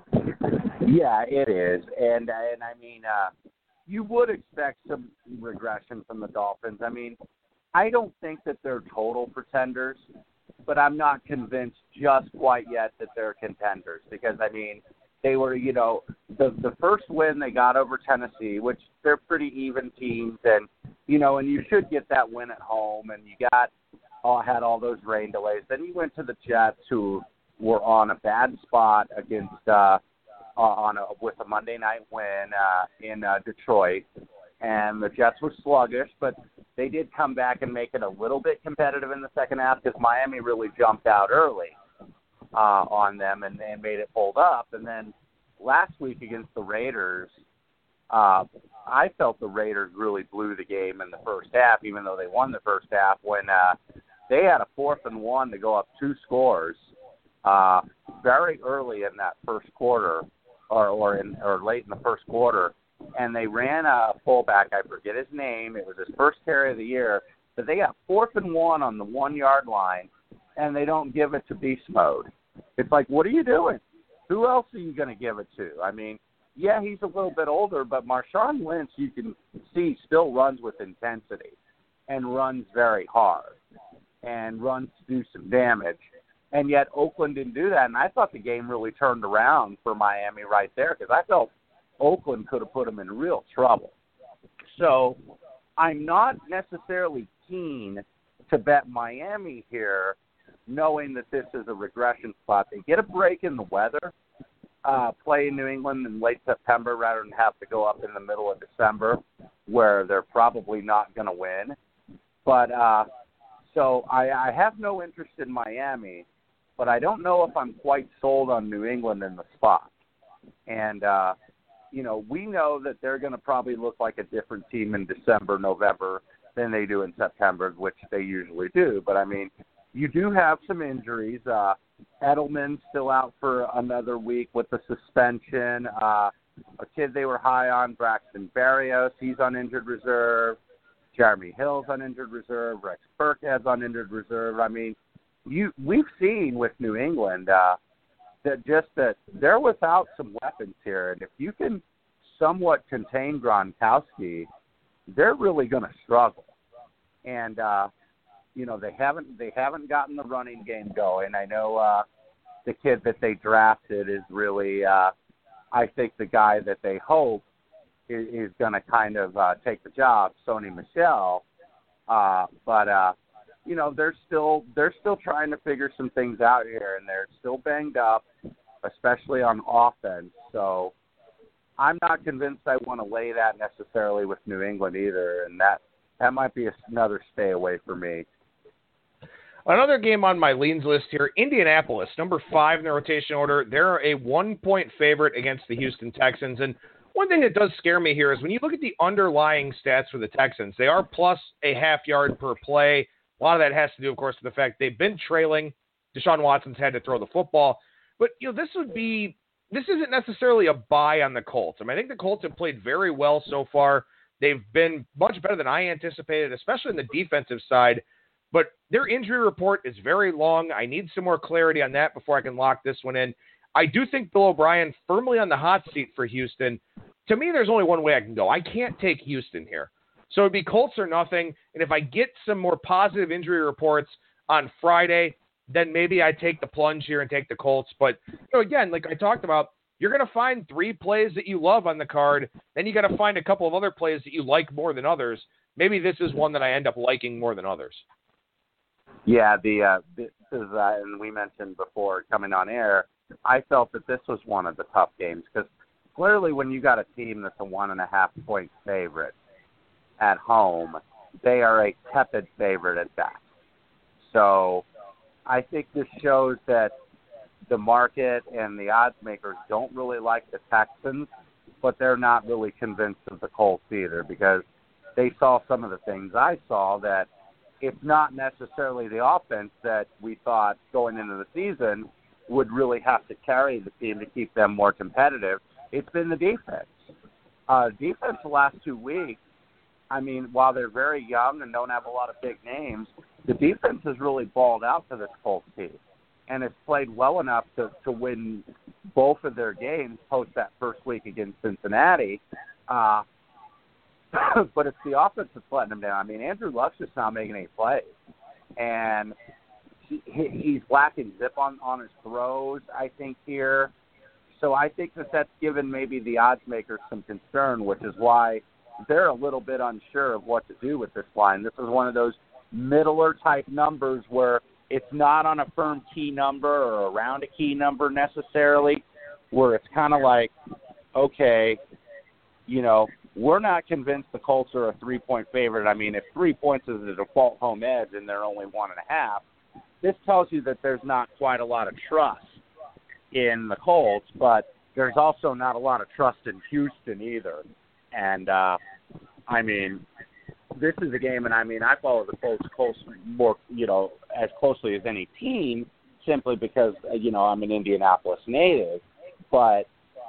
Yeah, it is. And, and I mean, uh, you would expect some regression from the Dolphins. I mean, I don't think that they're total pretenders, but I'm not convinced just quite yet that they're contenders because, I mean, they were, you know, the the first win they got over Tennessee, which they're pretty even teams, and, you know, and you should get that win at home, and you got all had all those rain delays. Then you went to the Jets, who were on a bad spot against uh, on a, with a Monday night win uh, in uh, Detroit, and the Jets were sluggish, but they did come back and make it a little bit competitive in the second half because Miami really jumped out early uh, on them and, and made it hold up. And then last week against the Raiders, uh, I felt the Raiders really blew the game in the first half, even though they won the first half, when uh, they had a fourth and one to go up two scores uh, very early in that first quarter or, or, in, or late in the first quarter. And they ran a fullback, I forget his name, it was his first carry of the year, but they got fourth and one on the one-yard line, and they don't give it to beast mode. It's like, what are you doing? Who else are you going to give it to? I mean, yeah, he's a little bit older, but Marshawn Lynch, you can see, still runs with intensity and runs very hard and runs to do some damage. And yet Oakland didn't do that, and I thought the game really turned around for Miami right there because I felt Oakland could have put them in real trouble. So I'm not necessarily keen to bet Miami here, knowing that this is a regression spot. They get a break in the weather, uh, play in New England in late September rather than have to go up in the middle of December where they're probably not going to win. But uh, so I, I have no interest in Miami, but I don't know if I'm quite sold on New England in the spot. And, uh, you know, we know that they're going to probably look like a different team in December, November than they do in September, which they usually do. But, I mean, you do have some injuries. Uh, Edelman's still out for another week with the suspension. Uh, a kid they were high on, Braxton Berrios, he's on injured reserve. Jeremy Hill's on injured reserve. Rex Burkhead's on injured reserve. I mean, you we've seen with New England uh, that just that they're without some weapons here. And if you can somewhat contain Gronkowski, they're really going to struggle. And, uh, you know, they haven't they haven't gotten the running game going. I know uh, the kid that they drafted is really, uh, I think, the guy that they hope is, is going to kind of uh, take the job, Sony Michel. Uh, but, uh, you know, they're still they're still trying to figure some things out here, and they're still banged up, especially on offense. So I'm not convinced I want to lay that necessarily with New England either, and that, that might be another stay away for me. Another game on my leans list here, Indianapolis, number five in the rotation order. They're a one-point favorite against the Houston Texans. And one thing that does scare me here is when you look at the underlying stats for the Texans, they are plus a half yard per play. A lot of that has to do, of course, with the fact they've been trailing. Deshaun Watson's had to throw the football. But, you know, this would be – this isn't necessarily a buy on the Colts. I mean, I think the Colts have played very well so far. They've been much better than I anticipated, especially on the defensive side. But their injury report is very long. I need some more clarity on that before I can lock this one in. I do think Bill O'Brien firmly on the hot seat for Houston. To me, there's only one way I can go. I can't take Houston here. So it'd be Colts or nothing. And if I get some more positive injury reports on Friday, then maybe I take the plunge here and take the Colts. But, you know, again, like I talked about, you're going to find three plays that you love on the card. Then you got to find a couple of other plays that you like more than others. Maybe this is one that I end up liking more than others. Yeah, the uh, this is, uh, and we mentioned before coming on air, I felt that this was one of the tough games because clearly when you got a team that's a one and a half point favorite at home, they are a tepid favorite at that. So I think this shows that the market and the odds makers don't really like the Texans, but they're not really convinced of the Colts either because they saw some of the things I saw that it's not necessarily the offense that we thought going into the season would really have to carry the team to keep them more competitive. It's been the defense. Uh, defense the last two weeks, I mean, while they're very young and don't have a lot of big names, the defense has really balled out for this Colts team and has played well enough to, to win both of their games post that first week against Cincinnati. Uh, but it's the offense that's letting them down. I mean, Andrew Luck's just not making any plays. And he, he's lacking zip on, on his throws, I think, here. So I think that that's given maybe the odds makers some concern, which is why they're a little bit unsure of what to do with this line. This is one of those middler-type numbers where it's not on a firm key number or around a key number necessarily, where it's kind of like, okay, you know, we're not convinced the Colts are a three-point favorite. I mean, if three points is the default home edge and they're only one and a half, this tells you that there's not quite a lot of trust in the Colts, but there's also not a lot of trust in Houston either. And, uh, I mean, this is a game, and I mean, I follow the Colts close, more, you know, as closely as any team simply because, you know, I'm an Indianapolis native. But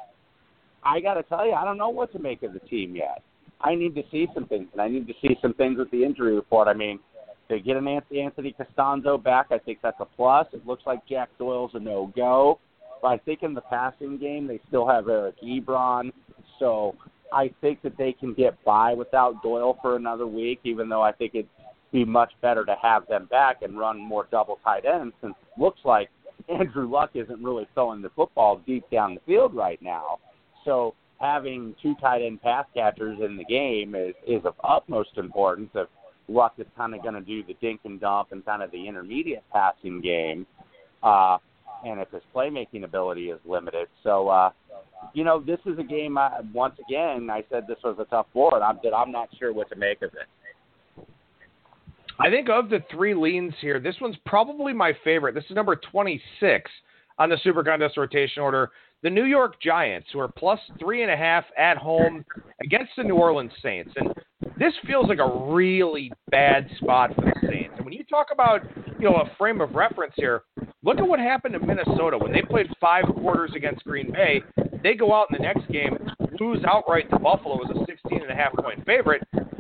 I got to tell you, I don't know what to make of the team yet. I need to see some things, and I need to see some things with the injury report. I mean, they get an Anthony Costanzo back. I think that's a plus. It looks like Jack Doyle's a no-go. But I think in the passing game, they still have Eric Ebron. So I think that they can get by without Doyle for another week, even though I think it'd be much better to have them back and run more double tight ends since it looks like Andrew Luck isn't really throwing the football deep down the field right now. So having two tight end pass catchers in the game is, is of utmost importance if Luck is kind of going to do the dink and dump and kind of the intermediate passing game, uh, and if his playmaking ability is limited. So, uh, you know, this is a game, I, once again, I said this was a tough board. I'm, that I'm not sure what to make of it. I think of the three leans here, this one's probably my favorite. This is number twenty-six on the Super Contest rotation order. The New York Giants, who are plus three and a half at home against the New Orleans Saints. And this feels like a really bad spot for the Saints. And when you talk about, you know, a frame of reference here, look at what happened to Minnesota. When they played five quarters against Green Bay, they go out in the next game, lose outright to Buffalo as a sixteen and a half point favorite.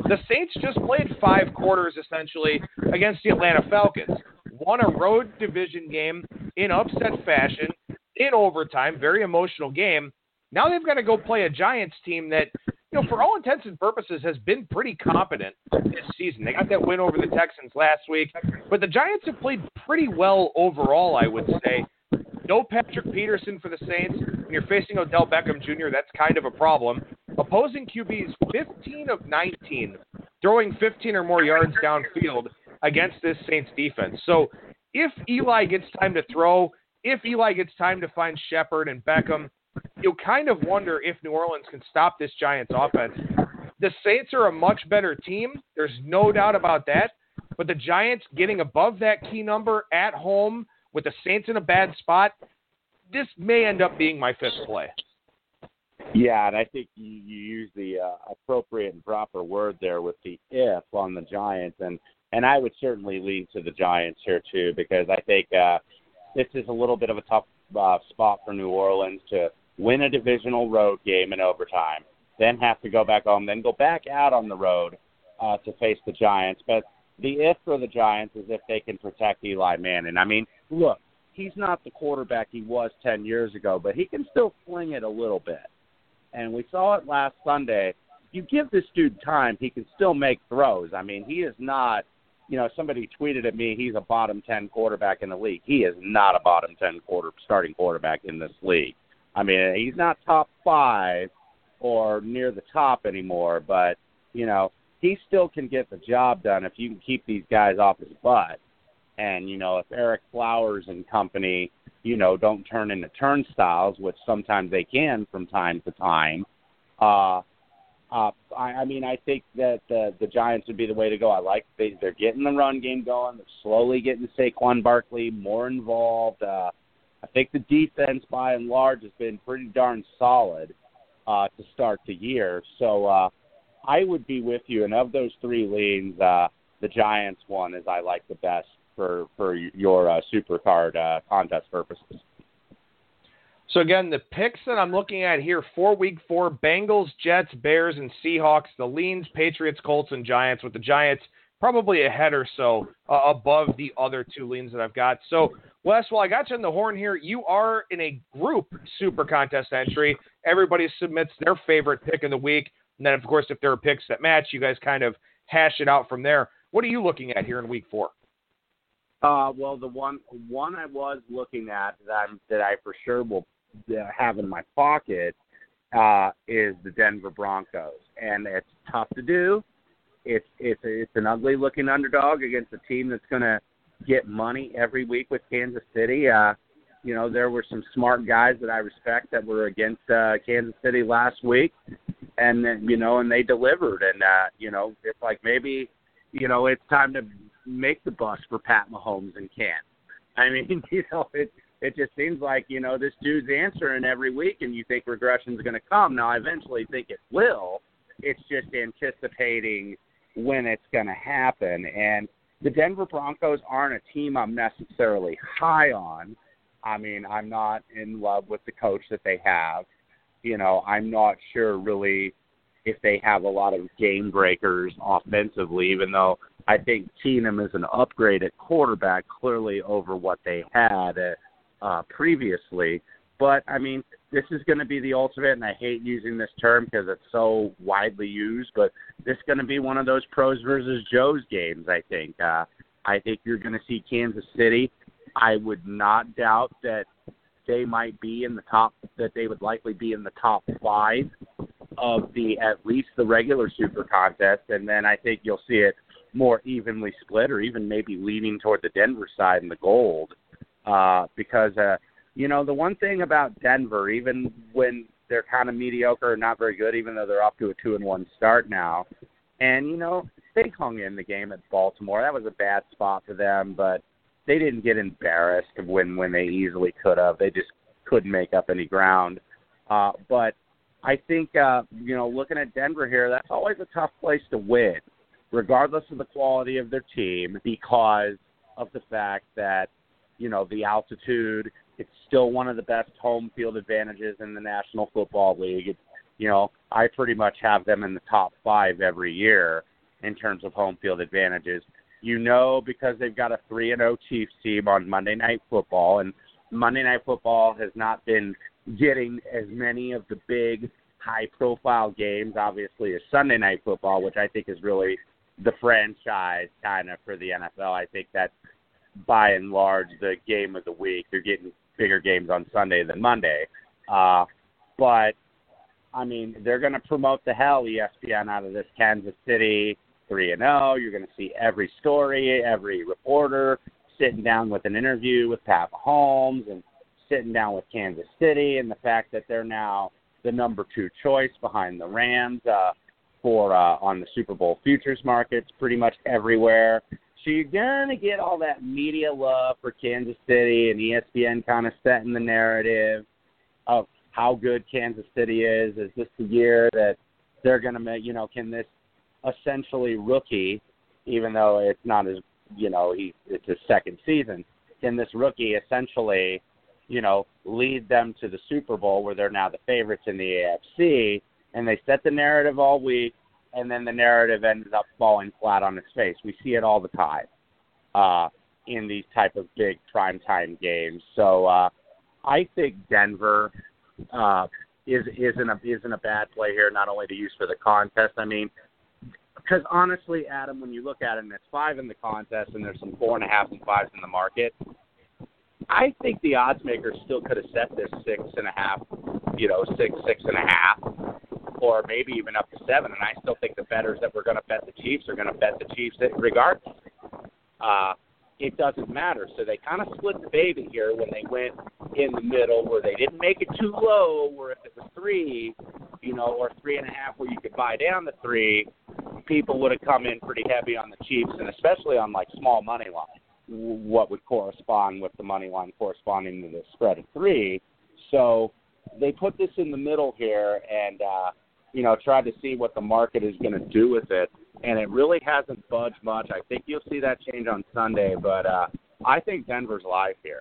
The Saints just played five quarters, essentially, against the Atlanta Falcons. Won a road division game in upset fashion, in overtime, very emotional game. Now they've got to go play a Giants team that, you know, for all intents and purposes, has been pretty competent this season. They got that win over the Texans last week, but the Giants have played pretty well overall, I would say. No Patrick Peterson for the Saints. When you're facing Odell Beckham Junior, that's kind of a problem. Opposing Q Bs fifteen of nineteen, throwing fifteen or more yards downfield against this Saints defense. So if Eli gets time to throw, if Eli gets time to find Shepard and Beckham, you kind of wonder if New Orleans can stop this Giants offense. The Saints are a much better team. There's no doubt about that. But the Giants getting above that key number at home with the Saints in a bad spot, this may end up being my fifth play. Yeah, and I think you, you use the uh, appropriate and proper word there with the if on the Giants, and, and I would certainly lean to the Giants here too, because I think uh, this is a little bit of a tough uh, spot for New Orleans to win a divisional road game in overtime, then have to go back home, then go back out on the road uh, to face the Giants. But the if for the Giants is if they can protect Eli Manning. I mean, look, he's not the quarterback he was ten years ago, but he can still fling it a little bit. And we saw it last Sunday. You give this dude time, he can still make throws. I mean, he is not, you know, somebody tweeted at me, he's a bottom ten quarterback in the league. He is not a bottom ten quarter starting quarterback in this league. I mean, he's not top five or near the top anymore, but, you know, he still can get the job done if you can keep these guys off his butt. And, you know, if Eric Flowers and company, you know, don't turn into turnstiles, which sometimes they can from time to time, uh, uh, I, I mean, I think that the, the Giants would be the way to go. I like they, they're getting the run game going. They're slowly getting Saquon Barkley more involved. Uh, I think the defense, by and large, has been pretty darn solid uh, to start the year. So uh, I would be with you. And of those three leans, uh, the Giants one is I like the best for, for your uh, SuperCard uh, contest purposes. So, again, the picks that I'm looking at here for Week four, Bengals, Jets, Bears, and Seahawks. The leans, Patriots, Colts, and Giants, with the Giants probably a head or so uh, above the other two leans that I've got. So, Wes, while I got you on the horn here, you are in a group Super Contest entry. Everybody submits their favorite pick of the week. And then, of course, if there are picks that match, you guys kind of hash it out from there. What are you looking at here in Week four? Uh, well, the one one I was looking at that, I'm, that I for sure will have in my pocket uh, is the Denver Broncos. And it's tough to do. It's it's it's an ugly looking underdog against a team that's going to get money every week with Kansas City. Uh, you know, there were some smart guys that I respect that were against uh, Kansas City last week, and then, you know, and they delivered. And uh, you know, it's like maybe, you know, it's time to make the bus for Pat Mahomes and can't. I mean, you know, it it just seems like, you know, this dude's answering every week, and you think regression's going to come. Now, I eventually think it will. It's just anticipating when it's going to happen. And the Denver Broncos aren't a team I'm necessarily high on. I mean, I'm not in love with the coach that they have. You know, I'm not sure really if they have a lot of game breakers offensively, even though I think Keenum is an upgrade at quarterback clearly over what they had uh, previously. But, I mean, this is going to be the ultimate, and I hate using this term because it's so widely used, but this is going to be one of those pros versus Joes games, I think. Uh, I think you're going to see Kansas City. I would not doubt that they might be in the top, that they would likely be in the top five of the, at least the regular Super Contest, and then I think you'll see it more evenly split, or even maybe leaning toward the Denver side in the gold, uh, because, uh, you know, the one thing about Denver, even when they're kind of mediocre or not very good, even though they're off to a two and one start now, and, you know, they hung in the game at Baltimore. That was a bad spot for them, but they didn't get embarrassed when, when they easily could have. They just couldn't make up any ground. Uh, but I think, uh, you know, looking at Denver here, that's always a tough place to win, regardless of the quality of their team, because of the fact that, you know, the altitude, it's still one of the best home field advantages in the National Football League. It's, you know, I pretty much have them in the top five every year. in terms of home field advantages. You know, because they've got a three and oh Chiefs team on Monday Night Football, and Monday Night Football has not been getting as many of the big, high-profile games, obviously, as Sunday Night Football, which I think is really the franchise kind of for the N F L. I think that's, by and large, the game of the week. You're getting bigger games on Sunday than Monday. Uh, but, I mean, they're going to promote the hell E S P N out of this Kansas City three and oh. You're going to see every story, every reporter sitting down with an interview with Pat Mahomes and sitting down with Kansas City, and the fact that they're now the number two choice behind the Rams uh, for uh, on the Super Bowl futures markets pretty much everywhere. So you're going to get all that media love for Kansas City, and E S P N kind of setting the narrative of how good Kansas City is. Is this the year that they're going to make, you know, can this essentially rookie, even though it's not as, you know, he it's his second season, can this rookie essentially, you know, lead them to the Super Bowl where they're now the favorites in the A F C, and they set the narrative all week, and then the narrative ended up falling flat on its face. We see it all the time uh, in these type of big primetime games. So uh, I think Denver uh, is isn't a isn't a bad play here, not only to use for the contest. I mean, because honestly, Adam, when you look at it, and it's five in the contest, and there's some four and a half and fives in the market, I think the odds makers still could have set this six and a half, you know, six, six and a half, or maybe even up to seven. And I still think the bettors that were going to bet the Chiefs are going to bet the Chiefs regardless. Uh, it doesn't matter. So they kind of split the baby here when they went in the middle, where they didn't make it too low, where if it was three, you know, or three and a half where you could buy down the three, people would have come in pretty heavy on the Chiefs, and especially on like small money line, what would correspond with the money line corresponding to the spread of three. So they put this in the middle here and, uh, you know, tried to see what the market is going to do with it. And it really hasn't budged much. I think you'll see that change on Sunday, but uh, I think Denver's live here.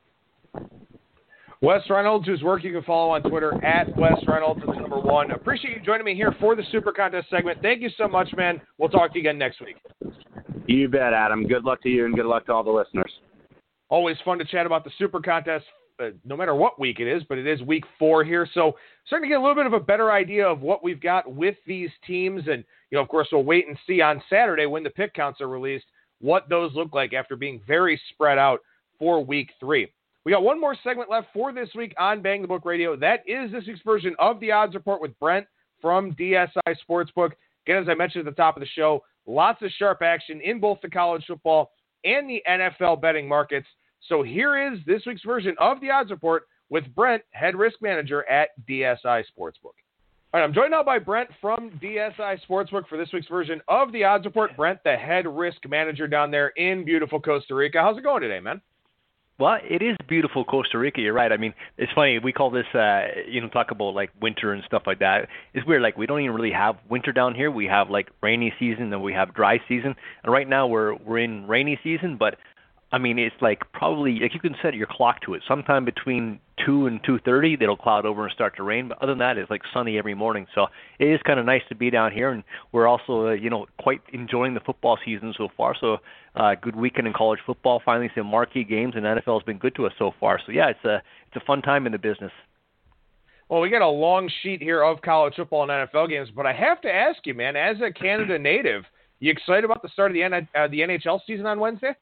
Wes Reynolds, whose work you can follow on Twitter at Wes Reynolds, is number one. Appreciate you joining me here for the Super Contest segment. Thank you so much, man. We'll talk to you again next week. You bet, Adam. Good luck to you, and good luck to all the listeners. Always fun to chat about the Super Contest, uh, no matter what week it is, but it is week four here. So starting to get a little bit of a better idea of what we've got with these teams. And, you know, of course, we'll wait and see on Saturday when the pick counts are released what those look like after being very spread out for week three. We got one more segment left for this week on Bang the Book Radio. That is this week's version of the Odds Report with Brent from D S I Sportsbook. Again, as I mentioned at the top of the show, lots of sharp action in both the college football and the N F L betting markets. So here is this week's version of the Odds Report with Brent, head risk manager at D S I Sportsbook. All right, I'm joined now by Brent from D S I Sportsbook for this week's version of the Odds Report. Brent, the head risk manager down there in beautiful Costa Rica. How's it going today, man? Well, it is beautiful Costa Rica. You're right. I mean, it's funny. We call this, uh, you know, talk about like winter and stuff like that. It's weird. Like we don't even really have winter down here. We have like rainy season and we have dry season. And right now we're we're in rainy season, but I mean, it's like probably like you can set your clock to it. Sometime between two and two thirty, it'll cloud over and start to rain. But other than that, it's like sunny every morning. So it is kind of nice to be down here, and we're also, uh, you know, quite enjoying the football season so far. So uh, good weekend in college football. Finally, some marquee games, and N F L has been good to us so far. So yeah, it's a it's a fun time in the business. Well, we got a long sheet here of college football and N F L games, but I have to ask you, man, as a Canada native, you excited about the start of the N- uh, the N H L season on Wednesday?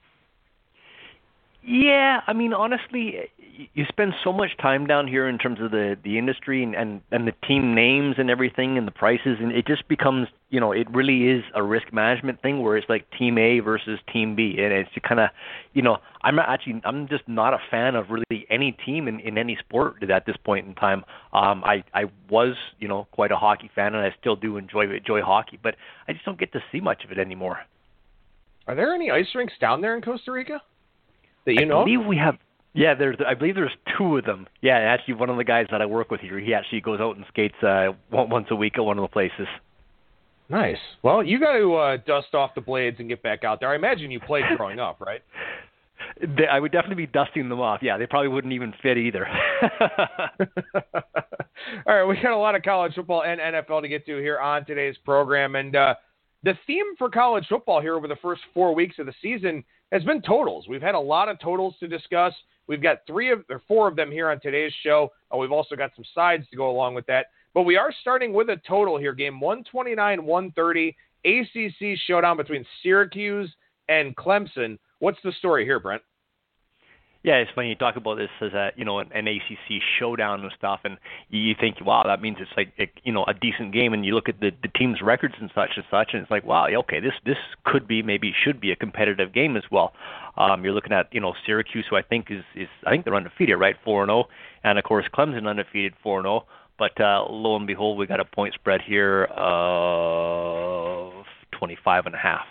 Yeah, I mean, honestly, you spend so much time down here in terms of the, the industry and, and, and the team names and everything and the prices, and it just becomes, you know, it really is a risk management thing where it's like Team A versus Team B, and it's kind of, you know, I'm not actually, I'm just not a fan of really any team in, in any sport at this point in time. Um, I, I was, you know, quite a hockey fan, and I still do enjoy enjoy hockey, but I just don't get to see much of it anymore. Are there any ice rinks down there in Costa Rica that you know? I believe we have. Yeah, there's. I believe there's two of them. Yeah, actually, one of the guys that I work with here, he actually goes out and skates uh, once a week at one of the places. Nice. Well, you got to uh, dust off the blades and get back out there. I imagine you played growing up, right? They, I would definitely be dusting them off. Yeah, they probably wouldn't even fit either. All right, we got a lot of college football and N F L to get to here on today's program, and uh, the theme for college football here over the first four weeks of the season has been totals. We've had a lot of totals to discuss. We've got three of or four of them here on today's show. Uh, we've also got some sides to go along with that. But we are starting with a total here. Game one twenty-nine, one thirty, A C C showdown between Syracuse and Clemson. What's the story here, Brent? Yeah, it's funny you talk about this as a, you know, an, an A C C showdown and stuff, and you think, wow, that means it's like, a, you know, a decent game, and you look at the, the team's records and such and such, and it's like, wow, okay, this this could be, maybe should be a competitive game as well. Um, you're looking at, you know, Syracuse, who I think is, is I think they're undefeated, right, four and oh, and of course Clemson undefeated four and oh, but uh, lo and behold, we got a point spread here of twenty-five and a half.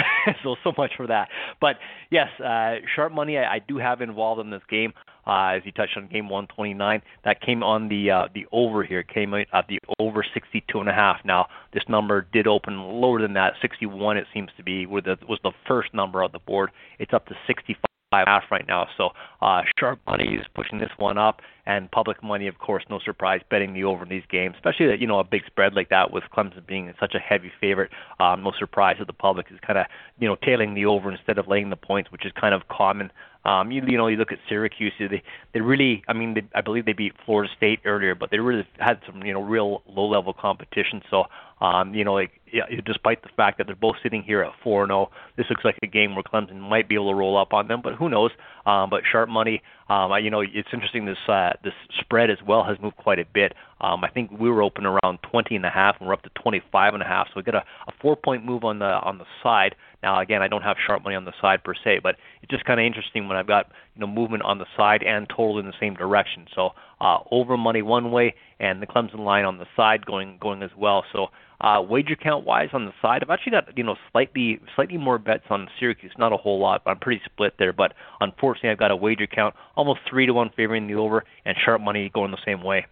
so so much for that. But yes, uh, sharp money I, I do have involved in this game. Uh, as you touched on game one twenty-nine, that came on the uh, the over here. Came at the over sixty-two and a half. Now this number did open lower than that. sixty-one it seems to be where the was the first number on the board. It's up to sixty-five and a half right now. So uh, sharp money is pushing this one up, and public money, of course, no surprise, betting the over in these games, especially you know a big spread like that with Clemson being such a heavy favorite. Um, no surprise that the public is kind of you know tailing the over instead of laying the points, which is kind of common. Um, you, you know, you look at Syracuse, they, they really, I mean, they, I believe they beat Florida State earlier, but they really had some, you know, real low-level competition. So, um, you know, like, yeah, despite the fact that they're both sitting here at four and oh, this looks like a game where Clemson might be able to roll up on them, but who knows? Um, but sharp money, um, I, you know, it's interesting. This uh, this spread as well has moved quite a bit. Um, I think we were open around twenty and a half, and we're up to twenty-five and a half. So we got a, a four-point move on the on the side. Now, again, I don't have sharp money on the side per se, but it's just kind of interesting when I've got you know movement on the side and total in the same direction. So uh, over money one way, and the Clemson line on the side going going as well. So uh, wager count wise on the side, I've actually got you know slightly slightly more bets on Syracuse, not a whole lot, but I'm pretty split there. But unfortunately, I've got a wager count almost three to one favoring the over, and sharp money going the same way.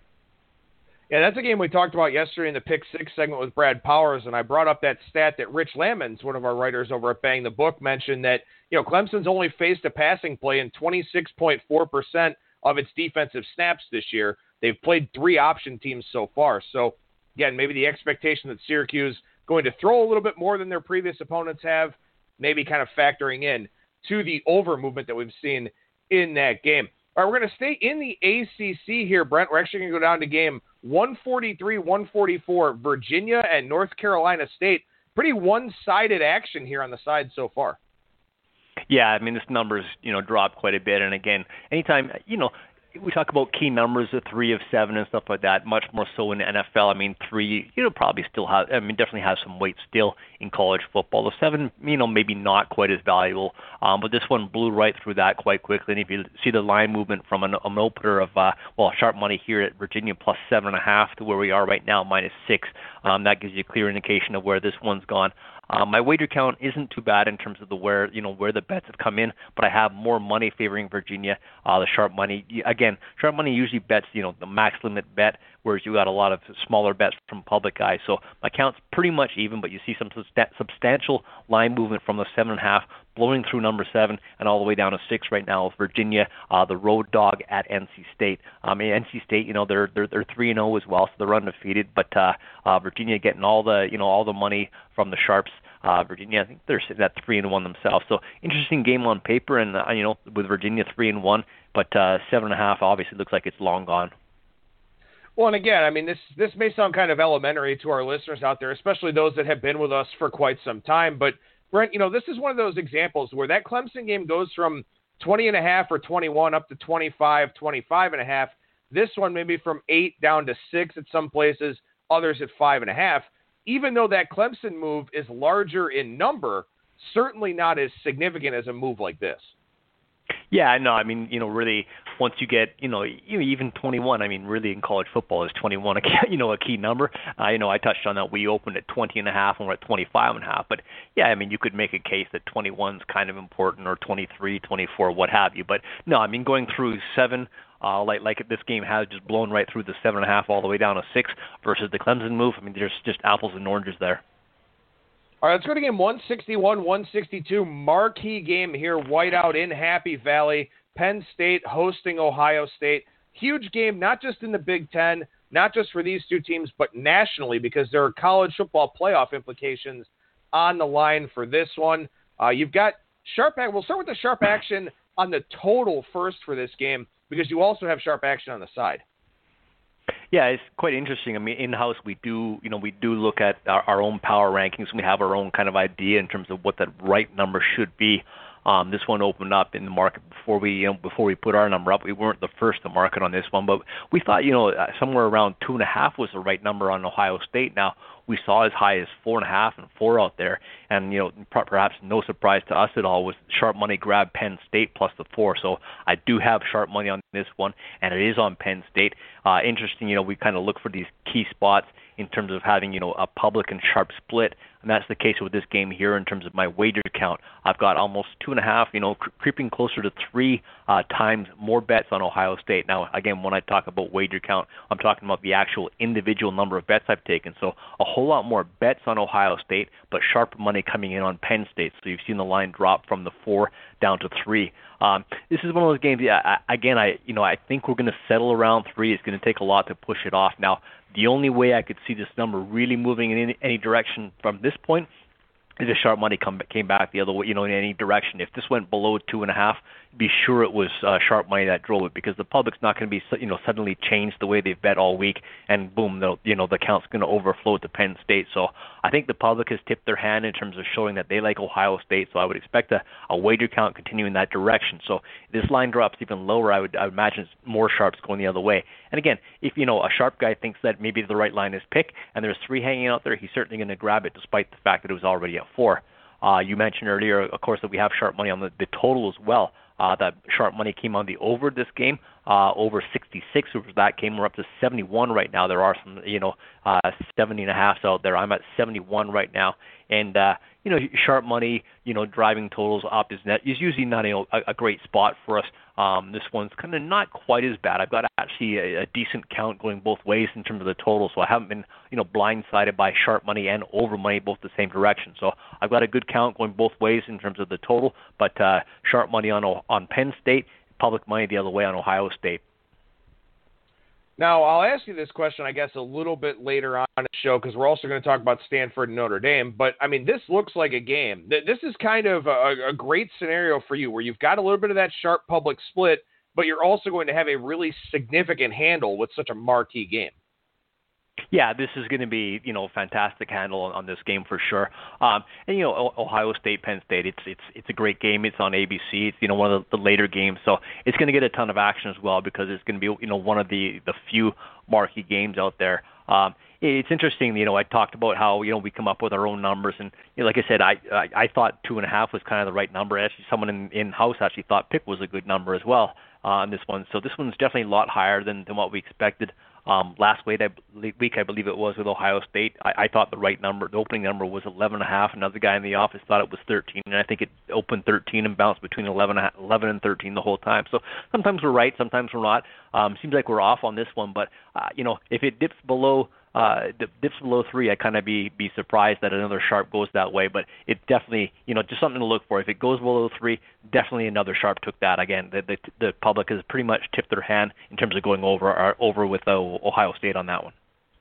Yeah, that's a game we talked about yesterday in the Pick Six segment with Brad Powers, and I brought up that stat that Rich Lammons, one of our writers over at Bang the Book, mentioned that you know Clemson's only faced a passing play in twenty-six point four percent of its defensive snaps this year. They've played three option teams so far. So, again, maybe the expectation that Syracuse going to throw a little bit more than their previous opponents have, maybe kind of factoring in to the over movement that we've seen in that game. All right, we're going to stay in the A C C here, Brent. We're actually going to go down to game one forty-three, one forty-four, Virginia and North Carolina State. Pretty one-sided action here on the side so far. Yeah, I mean, this number's, you know, dropped quite a bit. And again, anytime, you know, we talk about key numbers of three of seven and stuff like that, much more so in the N F L. I mean, three, you know, probably still have, I mean, definitely has some weight still in college football. The seven, you know, maybe not quite as valuable, um, but this one blew right through that quite quickly. And if you see the line movement from an, an opener of, uh, well, sharp money here at Virginia plus seven and a half to where we are right now, minus six, um, that gives you a clear indication of where this one's gone. Um, my wager count isn't too bad in terms of the where you know where the bets have come in, but I have more money favoring Virginia. Uh, the sharp money, again, sharp money usually bets you know the max limit bet, whereas you got a lot of smaller bets from public guys. So my count's pretty much even, but you see some substantial line movement from the seven and a half, blowing through number seven and all the way down to six right now with Virginia, uh, the road dog at N C State. Um, N C State, you know, they're they're they're three and zero as well, so they're undefeated. But uh, uh, Virginia getting all the you know all the money from the sharps. Uh, Virginia, I think they're sitting at three and one themselves. So interesting game on paper, and uh, you know, with Virginia three and one, but uh, seven and a half obviously looks like it's long gone. Well, and again, I mean, this this may sound kind of elementary to our listeners out there, especially those that have been with us for quite some time. But Brent, you know, this is one of those examples where that Clemson game goes from twenty and a half or twenty-one up to twenty-five, twenty-five and a half. This one maybe from eight down to six at some places, others at five and a half. Even though that Clemson move is larger in number, certainly not as significant as a move like this. Yeah, no, I mean, you know, really, once you get, you know, even twenty-one, I mean, really in college football is twenty-one, a key, you know, a key number. Uh, you know, I touched on that. We opened at twenty and a half and we're at twenty-five and a half. But yeah, I mean, you could make a case that twenty-one's kind of important, or twenty-three, twenty-four, what have you. But no, I mean, going through seven, Uh, like like this game has just blown right through the seven and a half all the way down to six versus the Clemson move. I mean, there's just apples and oranges there. All right, let's go to game one sixty-one, one sixty-two. Marquee game here, whiteout in Happy Valley. Penn State hosting Ohio State. Huge game, not just in the Big Ten, not just for these two teams, but nationally, because there are college football playoff implications on the line for this one. Uh, you've got sharp action. We'll start with the sharp action on the total first for this game, because you also have sharp action on the side. Yeah, it's quite interesting. I mean, in-house we do, you know, we do look at our, our own power rankings. We have our own kind of idea in terms of what that right number should be. Um, this one opened up in the market before we, you know, before we put our number up. We weren't the first to market on this one, but we thought, you know, somewhere around two and a half was the right number on Ohio State. Now, we saw as high as four and a half and four out there, and you know, perhaps no surprise to us at all was sharp money grab Penn State plus the four. So I do have sharp money on this one, and it is on Penn State. Uh, interesting, you know, we kind of look for these key spots in terms of having, you know, a public and sharp split, and that's the case with this game here in terms of my wager count. I've got almost two and a half, you know, cre- creeping closer to three uh, times more bets on Ohio State. Now, again, when I talk about wager count, I'm talking about the actual individual number of bets I've taken. So a whole lot more bets on Ohio State, but sharp money coming in on Penn State. So you've seen the line drop from the four down to three. Um, this is one of those games. Yeah, I, again, I you know I think we're going to settle around three. It's going to take a lot to push it off. Now, the only way I could see this number really moving in any, any direction from this point is if sharp money come, came back the other way, you know, in any direction. If this went below two and a half, be sure it was uh, sharp money that drove it, because the public's not going to be, you know, suddenly changed the way they've bet all week, and boom, the, you know, the count's going to overflow to Penn State. So I think the public has tipped their hand in terms of showing that they like Ohio State. So I would expect a, a wager count continue in that direction. So if this line drops even lower, I would, I would imagine it's more sharps going the other way. And again, if you know a sharp guy thinks that maybe the right line is pick, and there's three hanging out there, he's certainly going to grab it, despite the fact that it was already at four. Uh, you mentioned earlier, of course, that we have sharp money on the, the total as well. Uh, that sharp money came on the over this game, uh, over sixty-six. Over that game, we're up to seventy-one right now. There are some, you know, uh, seventy and a half out there. I'm at seventy-one right now, and uh, you know, sharp money, you know, driving totals up is net is usually not a, a great spot for us. Um, this one's kind of not quite as bad. I've got actually a, a decent count going both ways in terms of the total, so I haven't been, you know, blindsided by sharp money and over money both the same direction. So I've got a good count going both ways in terms of the total, but uh, sharp money on on Penn State, public money the other way on Ohio State. Now, I'll ask you this question, I guess, a little bit later on in the show, because we're also going to talk about Stanford and Notre Dame. But, I mean, this looks like a game. This is kind of a, a great scenario for you, where you've got a little bit of that sharp public split, but you're also going to have a really significant handle with such a marquee game. Yeah, this is going to be, you know, fantastic handle on, on this game for sure. Um, and you know, Ohio State, Penn State, it's it's it's a great game. It's on A B C. It's, you know, one of the, the later games, so it's going to get a ton of action as well, because it's going to be, you know, one of the the few marquee games out there. Um, it's interesting, you know, I talked about how, you know, we come up with our own numbers, and you know, like I said, I, I I thought two and a half was kind of the right number. Actually, someone in in house actually thought pick was a good number as well uh, on this one. So this one's definitely a lot higher than than what we expected. Um, last week I, week, I believe it was, with Ohio State, I, I thought the right number, the opening number was eleven and a half. Another guy in the office thought it was thirteen, and I think it opened thirteen and bounced between eleven and thirteen the whole time. So sometimes we're right, sometimes we're not. Um, seems like we're off on this one, but uh, you know, if it dips below uh, dips below three, I kind of be be surprised that another sharp goes that way. But it definitely, you know, just something to look for. If it goes below three, definitely another sharp took that. Again, the the, the public has pretty much tipped their hand in terms of going over or over with uh, Ohio State on that one.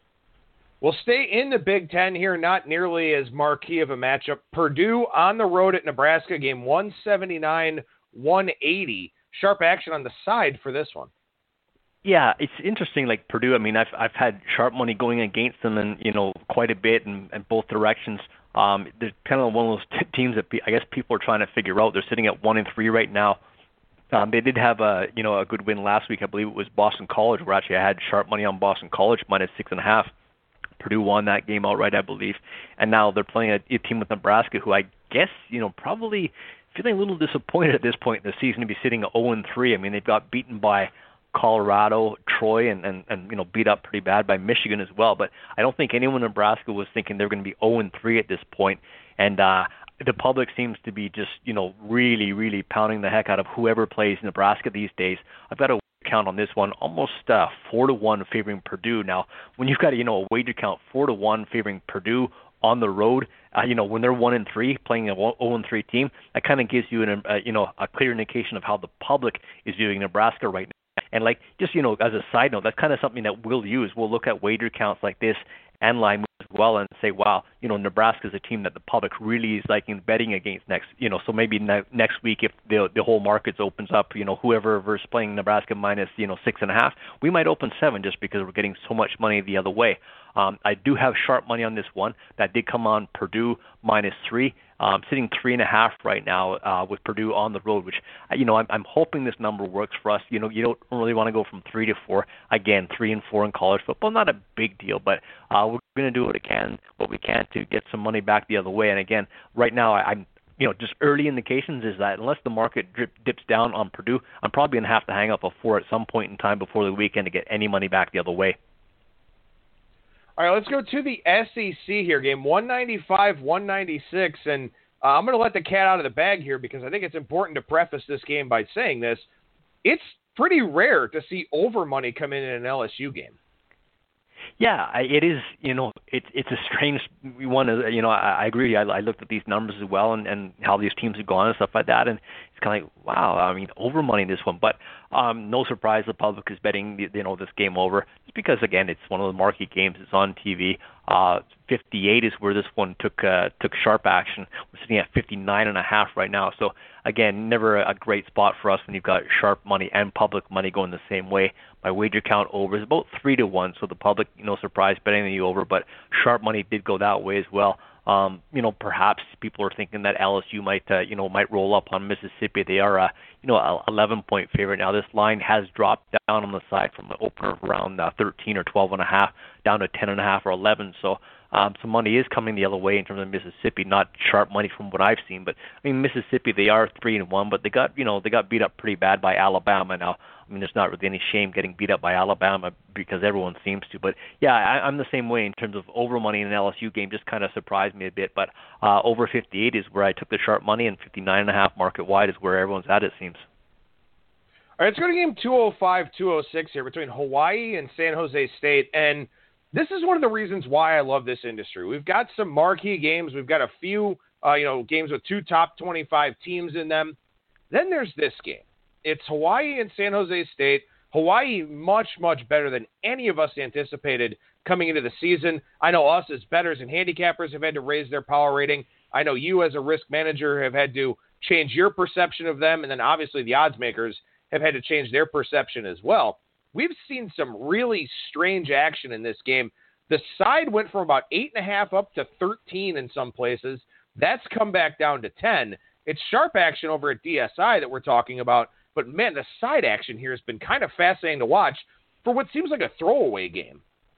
We'll stay in the Big Ten here, not nearly as marquee of a matchup. Purdue on the road at Nebraska, game one seventy-nine one eighty. Sharp action on the side for this one. Yeah, it's interesting. Like Purdue, I mean, I've I've had sharp money going against them, and you know, quite a bit in, in both directions. Um, they're kind of one of those t- teams that I guess people are trying to figure out. They're sitting at one and three right now. Um, they did have a you know a good win last week. I believe it was Boston College, where actually I had sharp money on Boston College minus six and a half. Purdue won that game outright, I believe, and now they're playing a, a team with Nebraska, who I guess you know probably feeling a little disappointed at this point in the season to be sitting at zero and three. I mean, they've got beaten by Colorado, Troy, and, and, and you know beat up pretty bad by Michigan as well. But I don't think anyone in Nebraska was thinking they're going to be zero and three at this point. And uh, the public seems to be just you know really, really pounding the heck out of whoever plays Nebraska these days. I've got a count on this one, almost uh, four to one favoring Purdue. Now, when you've got a, you know a wager count four to one favoring Purdue on the road, uh, you know when they're one and three playing a zero and three team, that kind of gives you an uh, you know a clear indication of how the public is viewing Nebraska right now. And like, just, you know, as a side note, that's kind of something that we'll use. We'll look at wager counts like this and line moves as well and say, wow, you know, Nebraska is a team that the public really is liking betting against next, you know, so maybe ne- next week if the the whole market opens up, you know, whoever versus playing Nebraska minus, you know, six and a half, we might open seven just because we're getting so much money the other way. Um, I do have sharp money on this one. That did come on Purdue minus three. Um, sitting three and a half right now uh, with Purdue on the road, which, you know, I'm, I'm hoping this number works for us. You know, you don't really want to go from three to four. Again, three and four in college football, not a big deal, but uh, we're going to do what we can, what we can to get some money back the other way. And again, right now, I, I'm, you know, just early indications is that unless the market drip, dips down on Purdue, I'm probably going to have to hang up a four at some point in time before the weekend to get any money back the other way. All right, let's go to the S E C here, game one ninety-five, one ninety-six, and uh, I'm going to let the cat out of the bag here because I think it's important to preface this game by saying this. It's pretty rare to see over money come in in an L S U game. Yeah, I, it is. You know, it's it's a strange one. You know, I, I agree. I, I looked at these numbers as well, and, and how these teams have gone and stuff like that, and it's kind of like, wow. I mean, over money this one, but um, no surprise the public is betting, you know, this game over. Just because again, it's one of the marquee games. It's on T V. Uh, fifty-eight is where this one took uh, took sharp action. We're sitting at fifty-nine and a half right now. So again, never a great spot for us when you've got sharp money and public money going the same way. My wager count over is about three to one. So the public, you know, surprised betting the over, but sharp money did go that way as well. Um, you know, perhaps people are thinking that L S U might, uh, you know, might roll up on Mississippi. They are, uh, you know, a eleven point favorite now. This line has dropped down on the side from the opener of around uh, thirteen or twelve and a half down to ten and a half or eleven. So um, some money is coming the other way in terms of Mississippi. Not sharp money from what I've seen, but I mean Mississippi, they are three and one, but they got, you know, they got beat up pretty bad by Alabama. Now, I mean, there's not really any shame getting beat up by Alabama because everyone seems to. But, yeah, I, I'm the same way in terms of over money in an L S U game. Just kind of surprised me a bit. But uh, over fifty-eight is where I took the sharp money, and fifty-nine and a half market wide is where everyone's at, it seems. All right, let's go to game two oh five, two oh six here between Hawaii and San Jose State. And this is one of the reasons why I love this industry. We've got some marquee games. We've got a few, uh, you know, games with two top twenty-five teams in them. Then there's this game. It's Hawaii and San Jose State. Hawaii much, much better than any of us anticipated coming into the season. I know us as bettors and handicappers have had to raise their power rating. I know you as a risk manager have had to change your perception of them. And then obviously the odds makers have had to change their perception as well. We've seen some really strange action in this game. The side went from about eight and a half up to thirteen in some places. That's come back down to ten. It's sharp action over at D S I that we're talking about. But, man, the side action here has been kind of fascinating to watch for what seems like a throwaway game.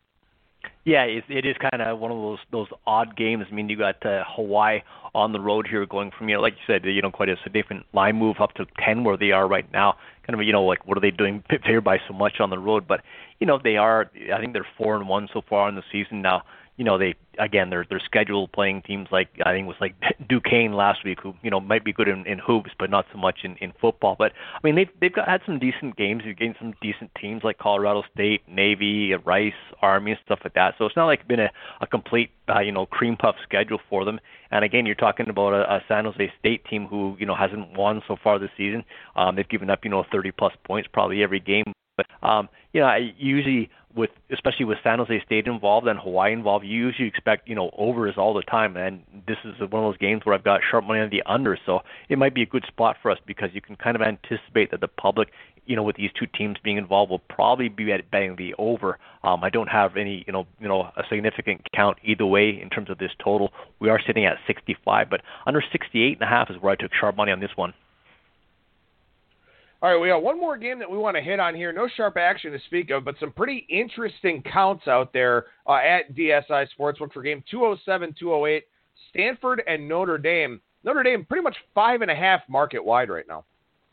Yeah, it, it is kind of one of those those odd games. I mean, you got uh, Hawaii on the road here going from, you know, like you said, you know, quite a significant line move up to ten where they are right now. Kind of, you know, like what are they doing favored by so much on the road? But, you know, they are, I think they're four and one so far in the season now. You know, they, again, they're, they're scheduled playing teams like, I think it was like Duquesne last week, who, you know, might be good in, in hoops, but not so much in, in football. But, I mean, they've, they've got, had some decent games. They've gained some decent teams like Colorado State, Navy, Rice, Army, and stuff like that. So it's not like it's been a, a complete, uh, you know, cream puff schedule for them. And, again, you're talking about a, a San Jose State team who, you know, hasn't won so far this season. Um, they've given up, you know, thirty-plus points probably every game. But, um, you know, I usually with, especially with San Jose State involved and Hawaii involved, you usually expect, you know, overs all the time. And this is one of those games where I've got sharp money on the under. So it might be a good spot for us because you can kind of anticipate that the public, you know, with these two teams being involved, will probably be betting the over. Um, I don't have any, you know, you know, a significant count either way in terms of this total. We are sitting at sixty-five, but under sixty-eight and a half is where I took sharp money on this one. All right, we got one more game that we want to hit on here. No sharp action to speak of, but some pretty interesting counts out there uh, at D S I Sportsbook for game two oh seven, two oh eight, Stanford and Notre Dame. Notre Dame pretty much five and a half market wide right now.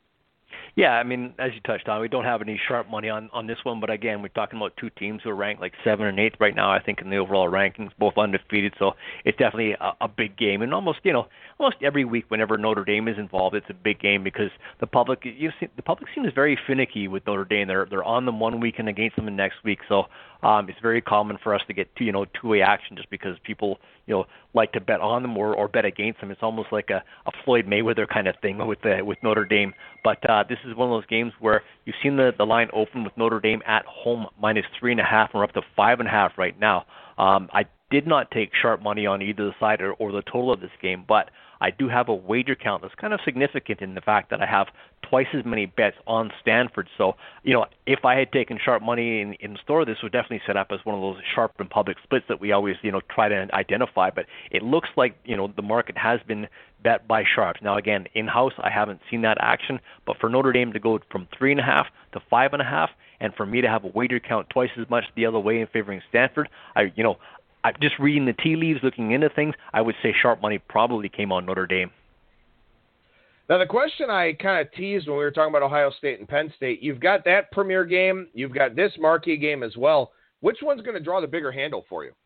Yeah, I mean, as you touched on, we don't have any sharp money on, on this one, but again, we're talking about two teams who are ranked like seven and eighth right now, I think, in the overall rankings, both undefeated, so it's definitely a, a big game. And almost, you know, almost every week whenever Notre Dame is involved, it's a big game because the public, you see, the public seems very finicky with Notre Dame. They're they're on them one week and against them the next week, so um, it's very common for us to get two, you know, two-way action just because people, you know, like to bet on them or, or bet against them. It's almost like a, a Floyd Mayweather kind of thing with the, with Notre Dame. But uh, this is one of those games where you've seen the, the line open with Notre Dame at home minus three and a half, and we're up to five and a half right now. Um, I did not take sharp money on either the side or, or the total of this game, but I do have a wager count that's kind of significant in the fact that I have twice as many bets on Stanford. So, you know, if I had taken sharp money in, in store, this would definitely set up as one of those sharp and public splits that we always, you know, try to identify. But it looks like, you know, the market has been bet by sharps. Now, again, in-house, I haven't seen that action. But for Notre Dame to go from three and a half to five and a half, and for me to have a wager count twice as much the other way in favoring Stanford, I, you know, I, just reading the tea leaves, looking into things, I would say sharp money probably came on Notre Dame. Now, the question I kind of teased when we were talking about Ohio State and Penn State, you've got that premier game, you've got this marquee game as well. Which one's going to draw the bigger handle for you?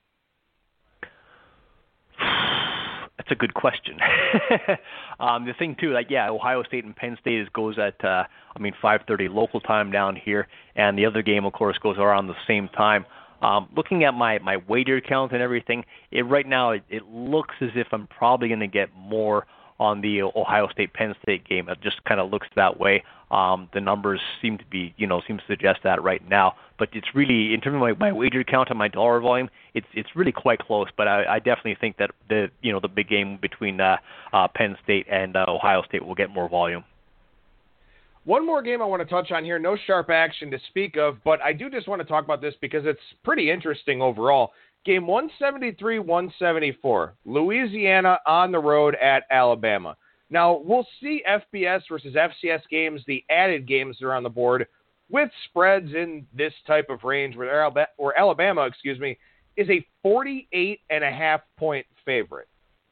That's a good question. um, the thing, too, like, yeah, Ohio State and Penn State is, goes at, uh, I mean, five thirty local time down here, and the other game, of course, goes around the same time. Um, looking at my, my wager count and everything, it right now it, it looks as if I'm probably going to get more on the Ohio State-Penn State game. It just kind of looks that way. Um, the numbers seem to be, you know, seem to suggest that right now. But it's really, in terms of my, my wager count and my dollar volume, it's it's really quite close. But I, I definitely think that the, you know, the big game between uh, uh, Penn State and uh, Ohio State will get more volume. One more game I want to touch on here. No sharp action to speak of, but I do just want to talk about this because it's pretty interesting overall. Game one seventy-three one seventy-four, Louisiana on the road at Alabama. Now, we'll see F B S versus F C S games, the added games that are on the board, with spreads in this type of range where Alabama, or Alabama, excuse me, is a forty-eight and a half point favorite.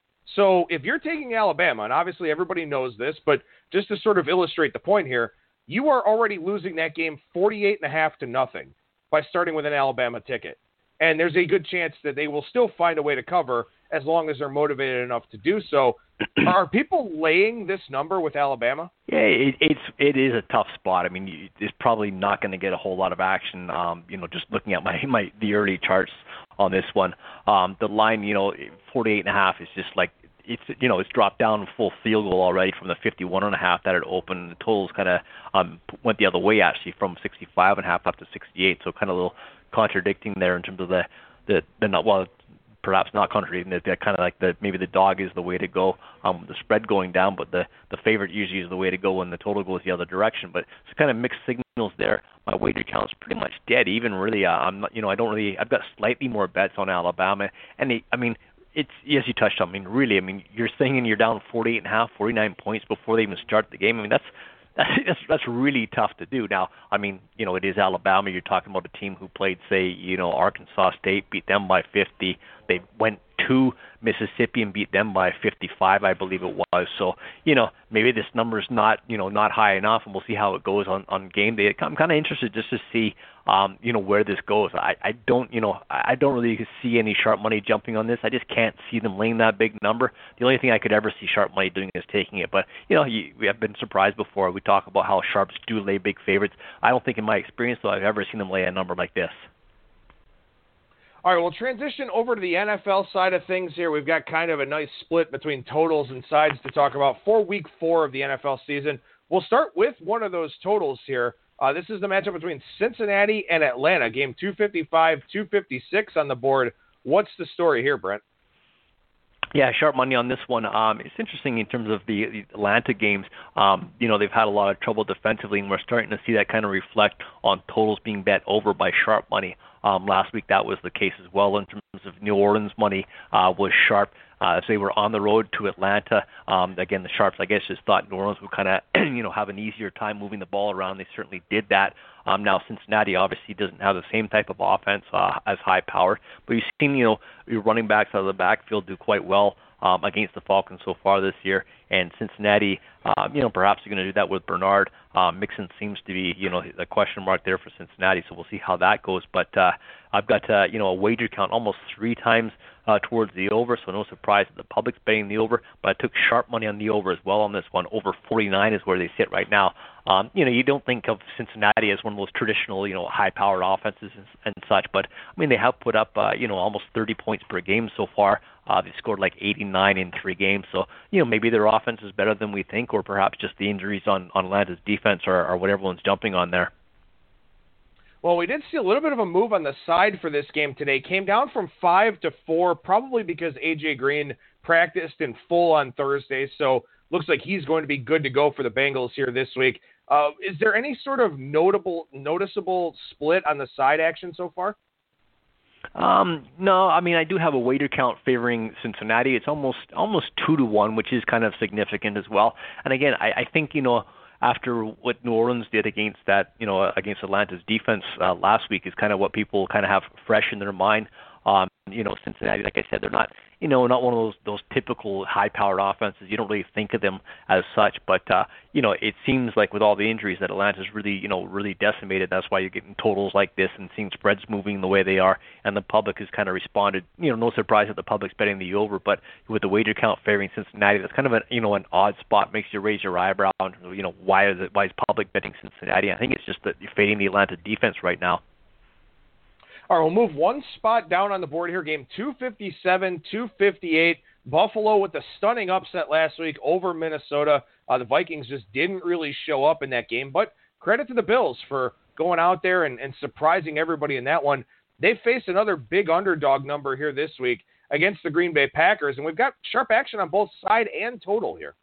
So if you're taking Alabama, and obviously everybody knows this, but just to sort of illustrate the point here, you are already losing that game forty-eight and a half to nothing by starting with an Alabama ticket. And there's a good chance that they will still find a way to cover as long as they're motivated enough to do so. Are people laying this number with Alabama? Yeah, it, it's it is a tough spot. I mean, you, it's probably not going to get a whole lot of action. Um, you know, just looking at my my the early charts on this one, um, the line, you know, forty-eight and a half is just like it's you know it's dropped down full field goal already from the fifty-one and a half that it opened. The totals kind of um, went the other way actually from sixty-five and a half up to sixty-eight. So kind of a little contradicting there in terms of the the the not well. Perhaps not contradicting that, that kind of like the maybe the dog is the way to go, um, the spread going down, but the, the favorite usually is the way to go when the total goes the other direction. But it's kind of mixed signals there. My wager count's pretty much dead. Even really, uh, I'm not, you know, I don't really. I've got slightly more bets on Alabama, and they, I mean, it's yes, you touched on. I mean, really, I mean, you're saying you're down forty-eight and a half, forty-nine points before they even start the game. I mean, that's. That's that's really tough to do. Now, I mean, you know, it is Alabama. You're talking about a team who played, say, you know, Arkansas State, beat them by fifty. They went to Mississippi and beat them by fifty-five, I believe it was. So, you know, maybe this number is not, you know, not high enough, and we'll see how it goes on, on game day. I'm kind of interested just to see, um, you know, where this goes. I, I don't, you know, I don't really see any sharp money jumping on this. I just can't see them laying that big number. The only thing I could ever see sharp money doing is taking it. But, you know, you, we have been surprised before. We talk about how sharps do lay big favorites. I don't think in my experience, though, I've ever seen them lay a number like this. All right, we'll transition over to the N F L side of things here. We've got kind of a nice split between totals and sides to talk about for week four of the N F L season. We'll start with one of those totals here. Uh, this is the matchup between Cincinnati and Atlanta, game two fifty-five, two fifty-six on the board. What's the story here, Brent? Yeah, sharp money on this one. Um, it's interesting in terms of the, the Atlanta games. Um, you know, they've had a lot of trouble defensively, and we're starting to see that kind of reflect on totals being bet over by sharp money. Um, last week that was the case as well in terms of New Orleans money uh, was sharp. Uh, as they were on the road to Atlanta, um, again, the sharps, I guess, just thought New Orleans would kind of, you know, have an easier time moving the ball around. They certainly did that. Um, now, Cincinnati obviously doesn't have the same type of offense uh, as high power, but you've seen, you know, your running backs out of the backfield do quite well um, against the Falcons so far this year. And Cincinnati, uh, you know, perhaps they're going to do that with Bernard. Uh, Mixon seems to be, you know, a question mark there for Cincinnati, so we'll see how that goes. But uh, I've got, uh, you know, a wager count almost three times uh, towards the over, so no surprise that the public's betting the over. But I took sharp money on the over as well on this one. Over forty-nine is where they sit right now. Um, you know, you don't think of Cincinnati as one of those traditional, you know, high-powered offenses and, and such, but I mean, they have put up, uh, you know, almost thirty points per game so far Uh, they scored like eighty-nine in three games. So, you know, maybe their offense is better than we think, or perhaps just the injuries on, on Atlanta's defense are, are what everyone's jumping on there. Well, we did see a little bit of a move on the side for this game today. Came down from five to four, probably because A J Green practiced in full on Thursday. So looks like he's going to be good to go for the Bengals here this week. Uh, is there any sort of notable, noticeable split on the side action so far? Um, no, I mean, I do have a wager count favoring Cincinnati. It's almost almost two to one, which is kind of significant as well. And again, I, I think, you know, after what New Orleans did against that, you know, against Atlanta's defense uh, last week is kind of what people kind of have fresh in their mind. Um, you know, Cincinnati, like I said, they're not, you know, not one of those those typical high-powered offenses. You don't really think of them as such, but uh, you know, it seems like with all the injuries that Atlanta's really, you know, really decimated. That's why you're getting totals like this and seeing spreads moving the way they are, and the public has kind of responded. You know, no surprise that the public's betting the over, but with the wager count favoring Cincinnati, that's kind of an, you know, an odd spot. Makes you raise your eyebrow. You know, why is it? Why is public betting Cincinnati? I think it's just that you're fading the Atlanta defense right now. All right, we'll move one spot down on the board here. Game two fifty-seven, two fifty-eight. Buffalo with the stunning upset last week over Minnesota. Uh, the Vikings just didn't really show up in that game, but credit to the Bills for going out there and, and surprising everybody in that one. They faced another big underdog number here this week against the Green Bay Packers, and we've got sharp action on both side and total here.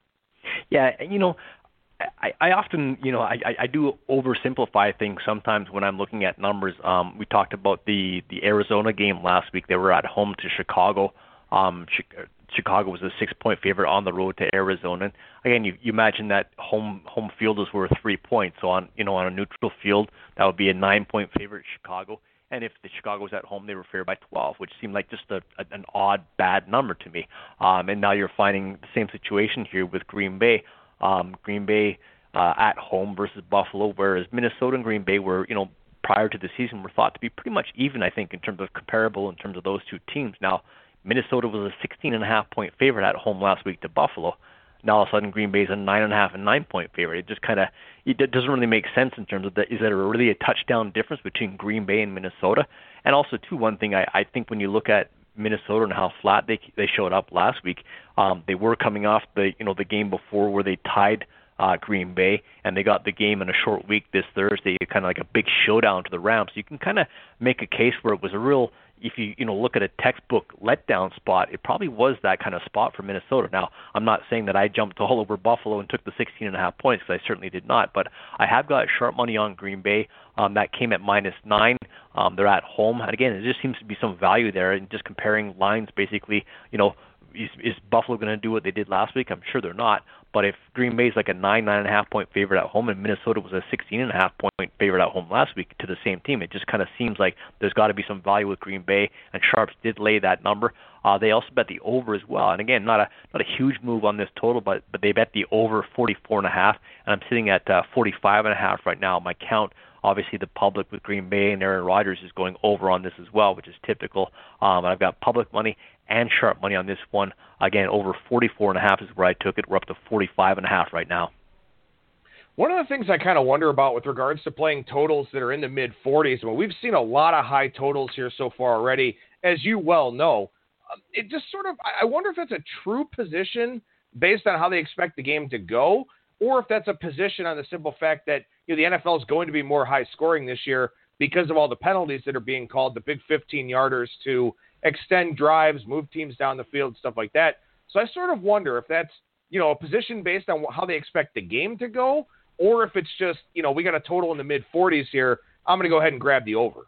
Yeah, you know, I, I often, you know, I, I do oversimplify things sometimes when I'm looking at numbers. Um, we talked about the, the Arizona game last week. They were at home to Chicago. Um, Chicago was a six-point favorite on the road to Arizona. Again, you, you imagine that home home field is worth three points. So on you know on a neutral field, that would be a nine-point favorite Chicago. And if the Chicago was at home, they were favored by twelve, which seemed like just a, a, an odd, bad number to me. Um, and now you're finding the same situation here with Green Bay. Um, Green Bay uh, at home versus Buffalo, whereas Minnesota and Green Bay were, you know, prior to the season were thought to be pretty much even, I think, in terms of comparable in terms of those two teams. Now, Minnesota was a sixteen and a half point favorite at home last week to Buffalo. Now all of a sudden Green Bay is a nine and a half and nine point favorite. It just kind of it doesn't really make sense in terms of the, is there really a touchdown difference between Green Bay and Minnesota? And also, too, one thing I, I think when you look at Minnesota and how flat they they showed up last week, um, they were coming off the you know the game before where they tied uh, Green Bay, and they got the game in a short week this Thursday, kind of like a big showdown to the Rams. So you can kind of make a case where it was a real, if you you know look at a textbook letdown spot, it probably was that kind of spot for Minnesota. Now, I'm not saying that I jumped all over Buffalo and took the sixteen and a half points, because I certainly did not, but I have got sharp money on Green Bay. Um, that came at minus nine. Um, they're at home. And again, it just seems to be some value there, and just comparing lines basically, you know, is, is Buffalo going to do what they did last week? I'm sure they're not. But if Green Bay is like a nine, nine and a half point favorite at home, and Minnesota was a sixteen and a half point favorite at home last week to the same team, it just kind of seems like there's got to be some value with Green Bay, and Sharps did lay that number. Uh, they also bet the over as well, and again, not a not a huge move on this total, but but they bet the over forty-four and a half, and I'm sitting at uh, forty-five and a half right now. My count. Obviously, the public with Green Bay and Aaron Rodgers is going over on this as well, which is typical. Um, I've got public money and sharp money on this one. Again, over forty-four and a half is where I took it. We're up to forty-five and a half right now. One of the things I kind of wonder about with regards to playing totals that are in the mid forties, well, we've seen a lot of high totals here so far already, as you well know. It just sort of, I wonder if it's a true position based on how they expect the game to go, or if that's a position on the simple fact that, you know, the N F L is going to be more high scoring this year because of all the penalties that are being called, the big fifteen-yarders to extend drives, move teams down the field, stuff like that. So I sort of wonder if that's, you know, a position based on how they expect the game to go, or if it's just, you know, we got a total in the mid forties here, I'm going to go ahead and grab the over.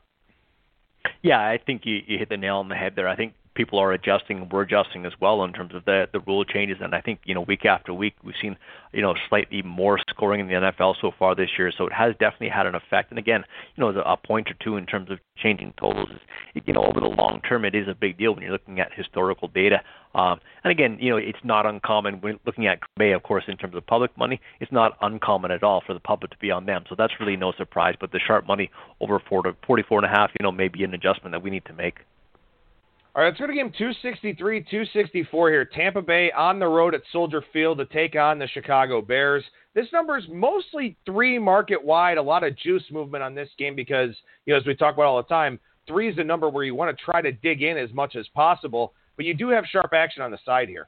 Yeah, I think you, you hit the nail on the head there. I think people are adjusting, and we're adjusting as well in terms of the the rule changes. And I think, you know, week after week, we've seen, you know, slightly more scoring in the N F L so far this year. So it has definitely had an effect. And again, you know, a point or two in terms of changing totals is, you know, over the long term, it is a big deal when you're looking at historical data. Um, and again, you know, it's not uncommon when looking at Green Bay, of course, in terms of public money, it's not uncommon at all for the public to be on them. So that's really no surprise. But the sharp money over forty-four and a half, you know, may be an adjustment that we need to make. All right, let's go to game two sixty-three, two sixty-four here. Tampa Bay on the road at Soldier Field to take on the Chicago Bears. This number is mostly three market wide. A lot of juice movement on this game because, you know, as we talk about all the time, three is the number where you want to try to dig in as much as possible. but you do have sharp action on the side here.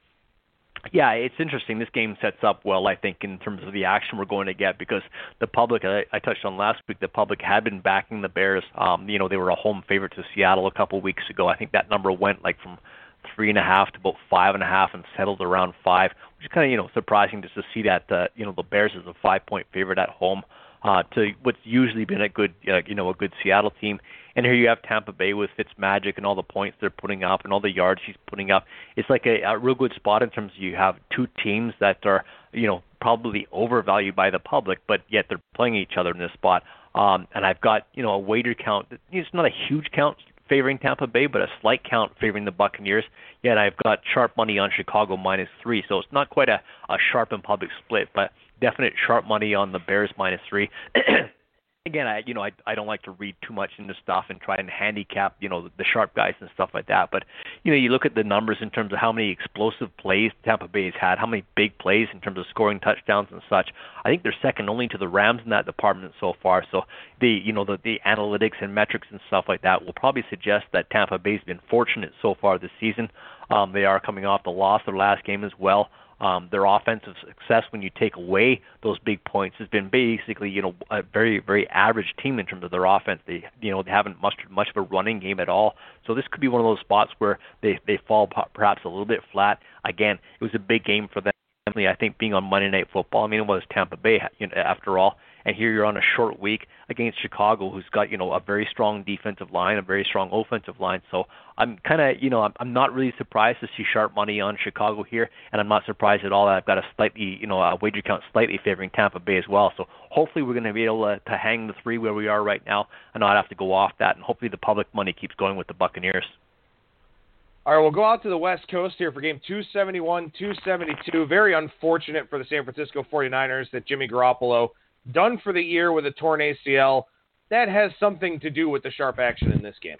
Yeah, it's interesting. This game sets up well, I think, in terms of the action we're going to get, because the public, I, I touched on last week, the public had been backing the Bears. Um, you know, they were a home favorite to Seattle a couple of weeks ago. I think that number went like from three and a half to about five and a half and settled around five, which is kind of, you know, surprising just to see that, uh, you know, the Bears is a five-point favorite at home uh, to what's usually been a good, uh, you know, a good Seattle team. And here you have Tampa Bay with Fitzmagic and all the points they're putting up and all the yards he's putting up. It's like a, a real good spot in terms of you have two teams that are, you know, probably overvalued by the public, but yet they're playing each other in this spot. Um, and I've got, you know, a wager count. It's not a huge count favoring Tampa Bay, but a slight count favoring the Buccaneers. Yet I've got sharp money on Chicago minus three. So it's not quite a, a sharp and public split, but definite sharp money on the Bears minus three. Again, I you know I I don't like to read too much into stuff and try and handicap you know the, the sharp guys and stuff like that. But you know you look at the numbers in terms of how many explosive plays Tampa Bay has had, how many big plays in terms of scoring touchdowns and such. I think they're second only to the Rams in that department so far. So the you know the the analytics and metrics and stuff like that will probably suggest that Tampa Bay's been fortunate so far this season. Um, they are coming off the loss of their last game as well. Um, their offensive success, when you take away those big points, has been basically, you know, a very, very average team in terms of their offense. They, you know, they haven't mustered much of a running game at all. So this could be one of those spots where they, they fall perhaps a little bit flat. Again, it was a big game for them. I think being on Monday Night Football, I mean, it was Tampa Bay, you know, after all. And here you're on a short week against Chicago, who's got, you know, a very strong defensive line, a very strong offensive line. So I'm kind of, you know, I'm, I'm not really surprised to see sharp money on Chicago here, and I'm not surprised at all that I've got a slightly, you know, a wager count slightly favoring Tampa Bay as well. So hopefully we're going to be able to, to hang the three where we are right now and not have to go off that, and hopefully the public money keeps going with the Buccaneers. All right, we'll go out to the West Coast here for game two seventy-one, two seventy-two. Very unfortunate for the San Francisco forty-niners that Jimmy Garoppolo, done for the year with a torn A C L. That has something to do with the sharp action in this game.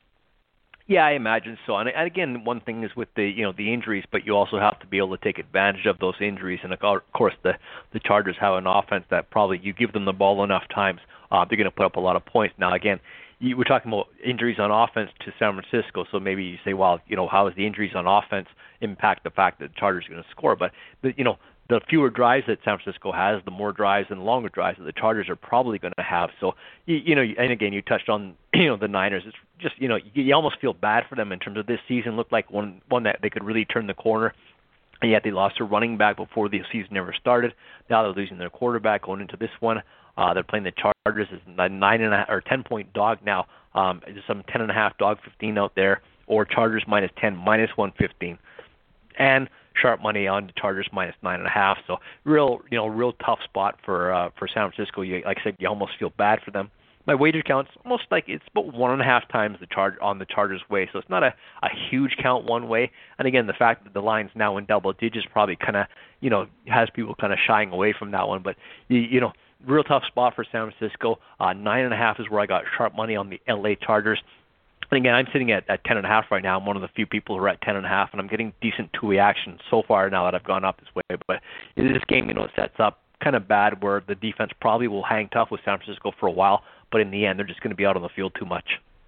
Yeah, I imagine so. And, and again, one thing is with the you know the injuries, but you also have to be able to take advantage of those injuries. And of course, the the Chargers have an offense that probably you give them the ball enough times, uh, they're going to put up a lot of points. Now, again, you, we're talking about injuries on offense to San Francisco, so maybe you say, well, you know, how does the injuries on offense impact the fact that the Chargers are going to score? But the, you know. The fewer drives that San Francisco has, the more drives and longer drives that the Chargers are probably going to have. So, you, you know, and again, you touched on, you know, the Niners. It's just, you know, you, you almost feel bad for them in terms of this season looked like one one that they could really turn the corner. And yet they lost their running back before the season ever started. Now they're losing their quarterback going into this one. Uh, they're playing the Chargers as a nine and a half or ten point dog now. Um, there's some ten and a half dog fifteen out there, or Chargers minus ten, minus one fifteen. And sharp money on the Chargers minus nine and a half. So real, you know, real tough spot for uh, for San Francisco. You, like I said, you almost feel bad for them. My wager count's almost like it's about one and a half times the charge on the Chargers' way. So it's not a, a huge count one way. And again, the fact that the line's now in double digits probably kind of, you know, has people kind of shying away from that one. But you, you know, real tough spot for San Francisco. Uh, nine and a half is where I got sharp money on the L A Chargers. And again, I'm sitting at, at ten and a half right now. I'm one of the few people who are at ten and a half, and I'm getting decent two-way action so far now that I've gone up this way. But in this game, you know, it sets up kind of bad where the defense probably will hang tough with San Francisco for a while, but in the end, they're just going to be out on the field too much.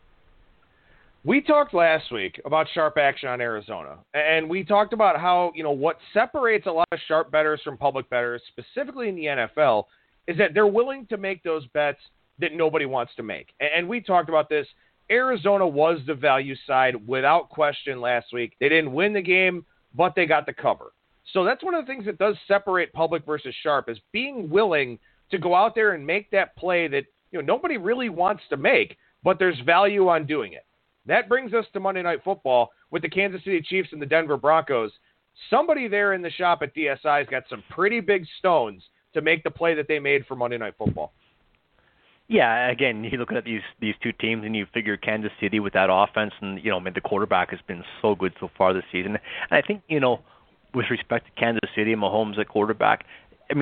We talked last week about sharp action on Arizona, and we talked about how, you know, what separates a lot of sharp bettors from public bettors, specifically in the N F L, is that they're willing to make those bets that nobody wants to make. And we talked about this. Arizona was the value side without question last week. They didn't win the game, but they got the cover. So that's one of the things that does separate public versus sharp, is being willing to go out there and make that play that, you know, nobody really wants to make, but there's value on doing it. That brings us to Monday Night Football with the Kansas City Chiefs and the Denver Broncos. Somebody there in the shop at D S I's got some pretty big stones to make the play that they made for Monday Night Football. Yeah, again, you look at these these two teams and you figure Kansas City with that offense, and, you know, I mean, the quarterback has been so good so far this season. And I think, you know, with respect to Kansas City and Mahomes at quarterback, I mean,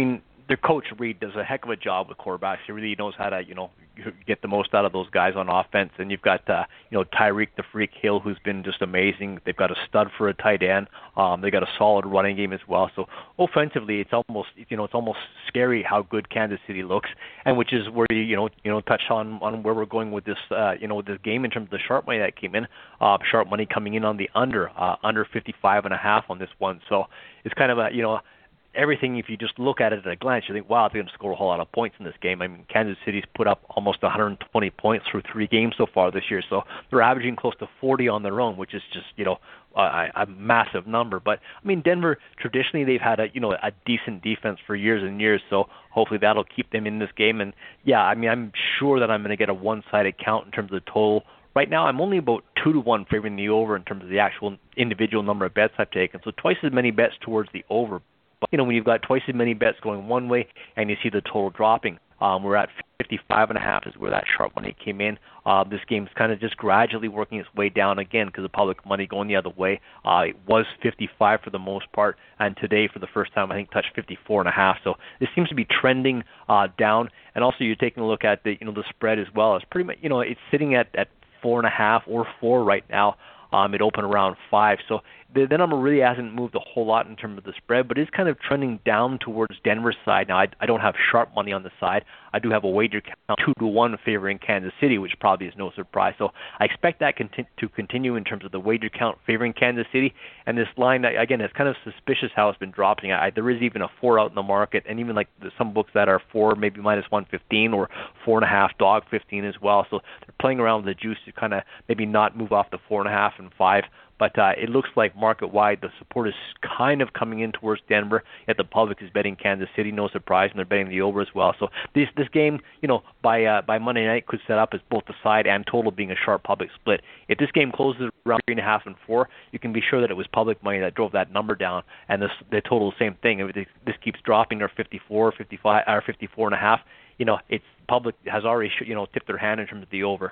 their coach Reed does a heck of a job with quarterbacks. He really knows how to, you know, get the most out of those guys on offense. And you've got, uh, you know, Tyreek the Freak Hill, who's been just amazing. They've got a stud for a tight end. Um, they got a solid running game as well. So offensively, it's almost, you know, it's almost scary how good Kansas City looks, and which is where you, you know, you know, touch on on where we're going with this, uh, you know, with this game in terms of the sharp money that came in. Uh, sharp money coming in on the under, uh, under fifty-five and a half on this one. So it's kind of a, you know. Everything, if you just look at it at a glance, you think, wow, they're going to score a whole lot of points in this game. I mean, Kansas City's put up almost one hundred twenty points through three games so far this year, so they're averaging close to forty on their own, which is just, you know, a, a massive number. But, I mean, Denver, traditionally, they've had a, you know, a decent defense for years and years, so hopefully that'll keep them in this game. And, yeah, I mean, I'm sure that I'm going to get a one-sided count in terms of the total. Right now, I'm only about two to one favoring the over in terms of the actual individual number of bets I've taken, so twice as many bets towards the over. But, you know, when you've got twice as many bets going one way and you see the total dropping, um, we're at fifty-five and a half is where that sharp money came in. Uh, this game's kind of just gradually working its way down again because the public money going the other way. Uh, it was fifty-five for the most part, and today for the first time I think touched fifty-four and a half. So it seems to be trending uh, down. And also you're taking a look at the, you know, the spread as well. It's pretty much, you know, it's sitting at, at four and a half or four right now. Um, it opened around five, so the, the number really hasn't moved a whole lot in terms of the spread, but it's kind of trending down towards Denver's side. Now, I, I don't have sharp money on the side. I do have a wager count two to one favoring Kansas City, which probably is no surprise. So I expect that conti- to continue in terms of the wager count favoring Kansas City. And this line, again, it's kind of suspicious how it's been dropping. I, there is even a four out in the market, and even like the, some books that are four, maybe minus one fifteen, or four and a half dog fifteen as well. So they're playing around with the juice to kind of maybe not move off the four and a half and five. But uh, it looks like market-wide the support is kind of coming in towards Denver, yet the public is betting Kansas City, no surprise, and they're betting the over as well. So this this game, you know, by uh, by Monday night could set up as both the side and total being a sharp public split. If this game closes around three and a half and four, you can be sure that it was public money that drove that number down, and this, the total same thing. If this keeps dropping or fifty-four, fifty-five, or fifty-four and a half, you know, it's public has already you know tipped their hand in terms of the over.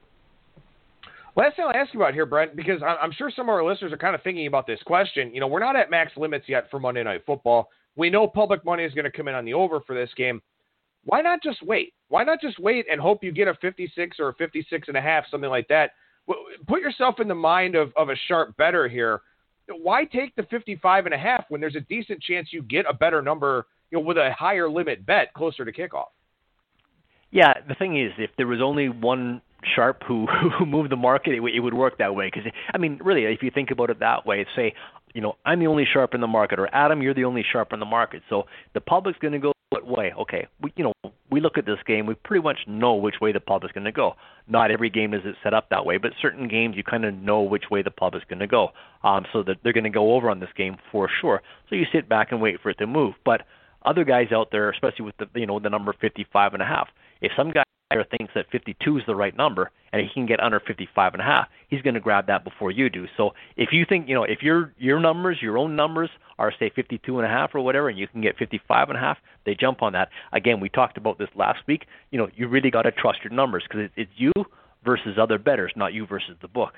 Last thing I'll ask you about here, Brent, because I'm sure some of our listeners are kind of thinking about this question. You know, we're not at max limits yet for Monday Night Football. We know public money is going to come in on the over for this game. Why not just wait? Why not just wait and hope you get a fifty-six or a fifty-six and a half, something like that? Put yourself in the mind of, of a sharp bettor here. Why take the fifty-five and a half when there's a decent chance you get a better number, you know, with a higher limit bet closer to kickoff? Yeah, the thing is, if there was only one sharp who who moved the market, it, it would work that way. Because I mean, really, if you think about it that way, say, you know, I'm the only sharp in the market, or Adam, you're the only sharp in the market. So the public's going to go what way? Okay, we you know we look at this game, we pretty much know which way the public's going to go. Not every game is it set up that way, but certain games you kind of know which way the public's going to go. Um, so that they're going to go over on this game for sure. So you sit back and wait for it to move. But other guys out there, especially with the you know the number fifty-five and a half, if some guy thinks that fifty-two is the right number and he can get under fifty-five and a half, he's going to grab that before you do. So if you think, you know, if your your numbers, your own numbers are say fifty-two and a half or whatever, and you can get fifty-five and a half, they jump on that. Again, we talked about this last week. You know, you really got to trust your numbers because it's you versus other bettors, not you versus the book.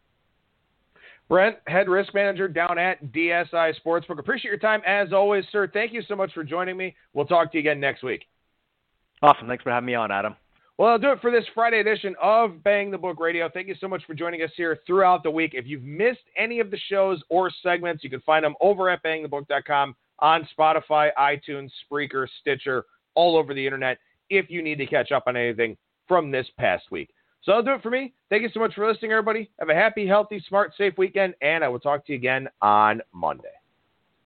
Brent, head risk manager down at D S I Sportsbook. Appreciate your time as always, sir. Thank you so much for joining me. We'll talk to you again next week. Awesome. Thanks for having me on, Adam. Well, I'll do it for this Friday edition of Bang the Book Radio. Thank you so much for joining us here throughout the week. If you've missed any of the shows or segments, you can find them over at bang the book dot com, on Spotify, iTunes, Spreaker, Stitcher, all over the internet if you need to catch up on anything from this past week. So that'll do it for me. Thank you so much for listening, everybody. Have a happy, healthy, smart, safe weekend, and I will talk to you again on Monday.